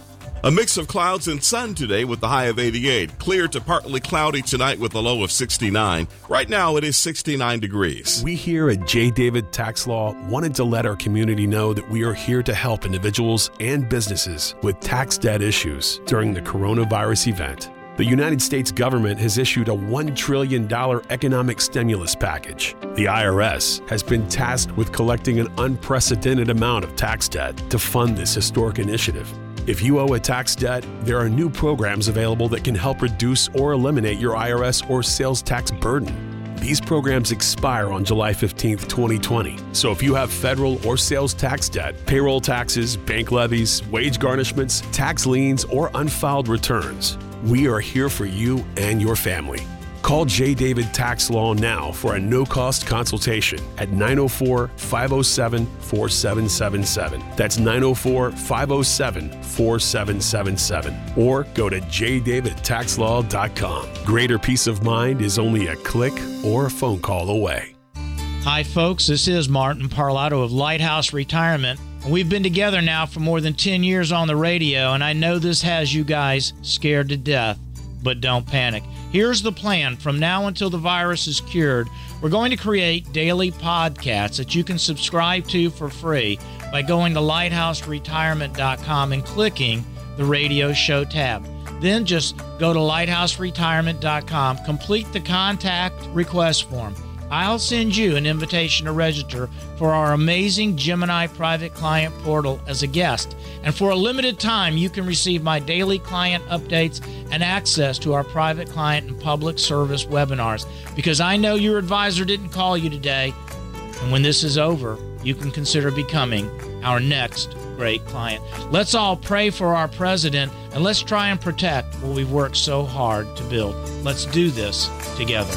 A mix of clouds and sun today with the high of eighty-eight. Clear to partly cloudy tonight with a low of sixty-nine. Right now it is sixty-nine degrees. We here at J. David Tax Law wanted to let our community know that we are here to help individuals and businesses with tax debt issues during the coronavirus event. The United States government has issued a one trillion dollars economic stimulus package. The I R S has been tasked with collecting an unprecedented amount of tax debt to fund this historic initiative. If you owe a tax debt, there are new programs available that can help reduce or eliminate your I R S or sales tax burden. These programs expire on July fifteenth, twenty twenty. So if you have federal or sales tax debt, payroll taxes, bank levies, wage garnishments, tax liens, or unfiled returns, we are here for you and your family. Call J. David Tax Law now for a no-cost consultation at nine oh four, five oh seven, four seven seven seven. That's nine oh four, five oh seven, four seven seven seven. Or go to j david tax law dot com. Greater peace of mind is only a click or a phone call away. Hi, folks. This is Martin Parlato of Lighthouse Retirement. We've been together now for more than ten years on the radio, and I know this has you guys scared to death. But don't panic. Here's the plan. From now until the virus is cured, we're going to create daily podcasts that you can subscribe to for free by going to lighthouse retirement dot com and clicking the radio show tab. Then just go to lighthouse retirement dot com, complete the contact request form. I'll send you an invitation to register for our amazing Gemini private client portal as a guest. And for a limited time, you can receive my daily client updates and access to our private client and public service webinars. Because I know your advisor didn't call you today. And when this is over, you can consider becoming our next great client. Let's all pray for our president, and let's try and protect what we've worked so hard to build. Let's do this together.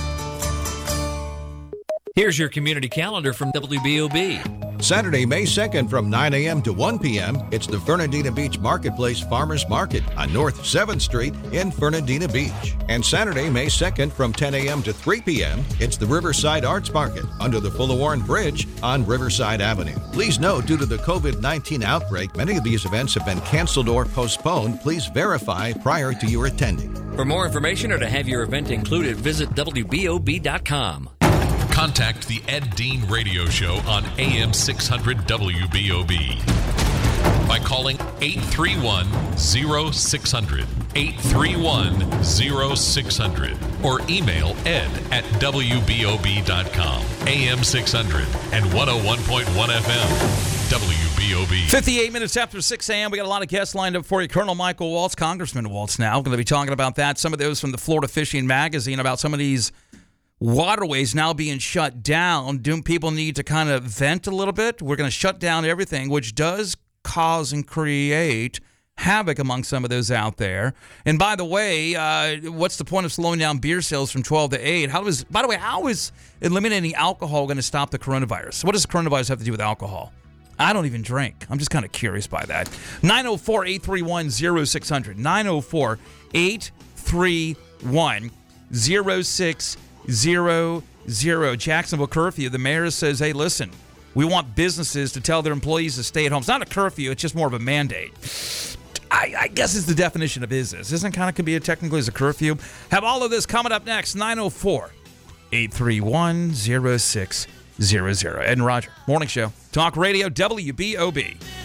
Here's your community calendar from W B O B. Saturday, May second from nine a.m. to one p.m., it's the Fernandina Beach Marketplace Farmers Market on North seventh Street in Fernandina Beach. And Saturday, May second from ten a.m. to three p.m., it's the Riverside Arts Market under the Fullawarren Bridge on Riverside Avenue. Please note, due to the covid nineteen outbreak, many of these events have been canceled or postponed. Please verify prior to your attending. For more information or to have your event included, visit W B O B dot com. Contact the Ed Dean Radio Show on A M six hundred W B O B by calling eight three one, zero six zero zero, eight three one, zero six zero zero, or email ed at W B O B dot com. A M six hundred and one oh one point one F M. W B O B. fifty-eight minutes after six a.m. We got a lot of guests lined up for you. Colonel Michael Waltz, Congressman Waltz now. Going to be talking about that. Some of those from the Florida Fishing Magazine about some of these waterways now being shut down. Do people need to kind of vent a little bit? We're going to shut down everything, which does cause and create havoc among some of those out there. And by the way, uh, what's the point of slowing down beer sales from twelve to eight? How is, by the way, how is eliminating alcohol going to stop the coronavirus? What does coronavirus have to do with alcohol? I don't even drink. I'm just kind of curious by that. nine oh four, eight three one, zero six zero zero. nine oh four, eight three one, zero six zero zero. Zero, zero. Jacksonville curfew. The mayor says, hey, listen, we want businesses to tell their employees to stay at home. It's not a curfew. It's just more of a mandate. I, I guess it's the definition of business. Isn't kind of can be a, technically as a curfew. Have all of this coming up next. nine oh four, eight three one, zero six zero zero. Ed and Roger, Morning Show. Talk Radio, W B O B.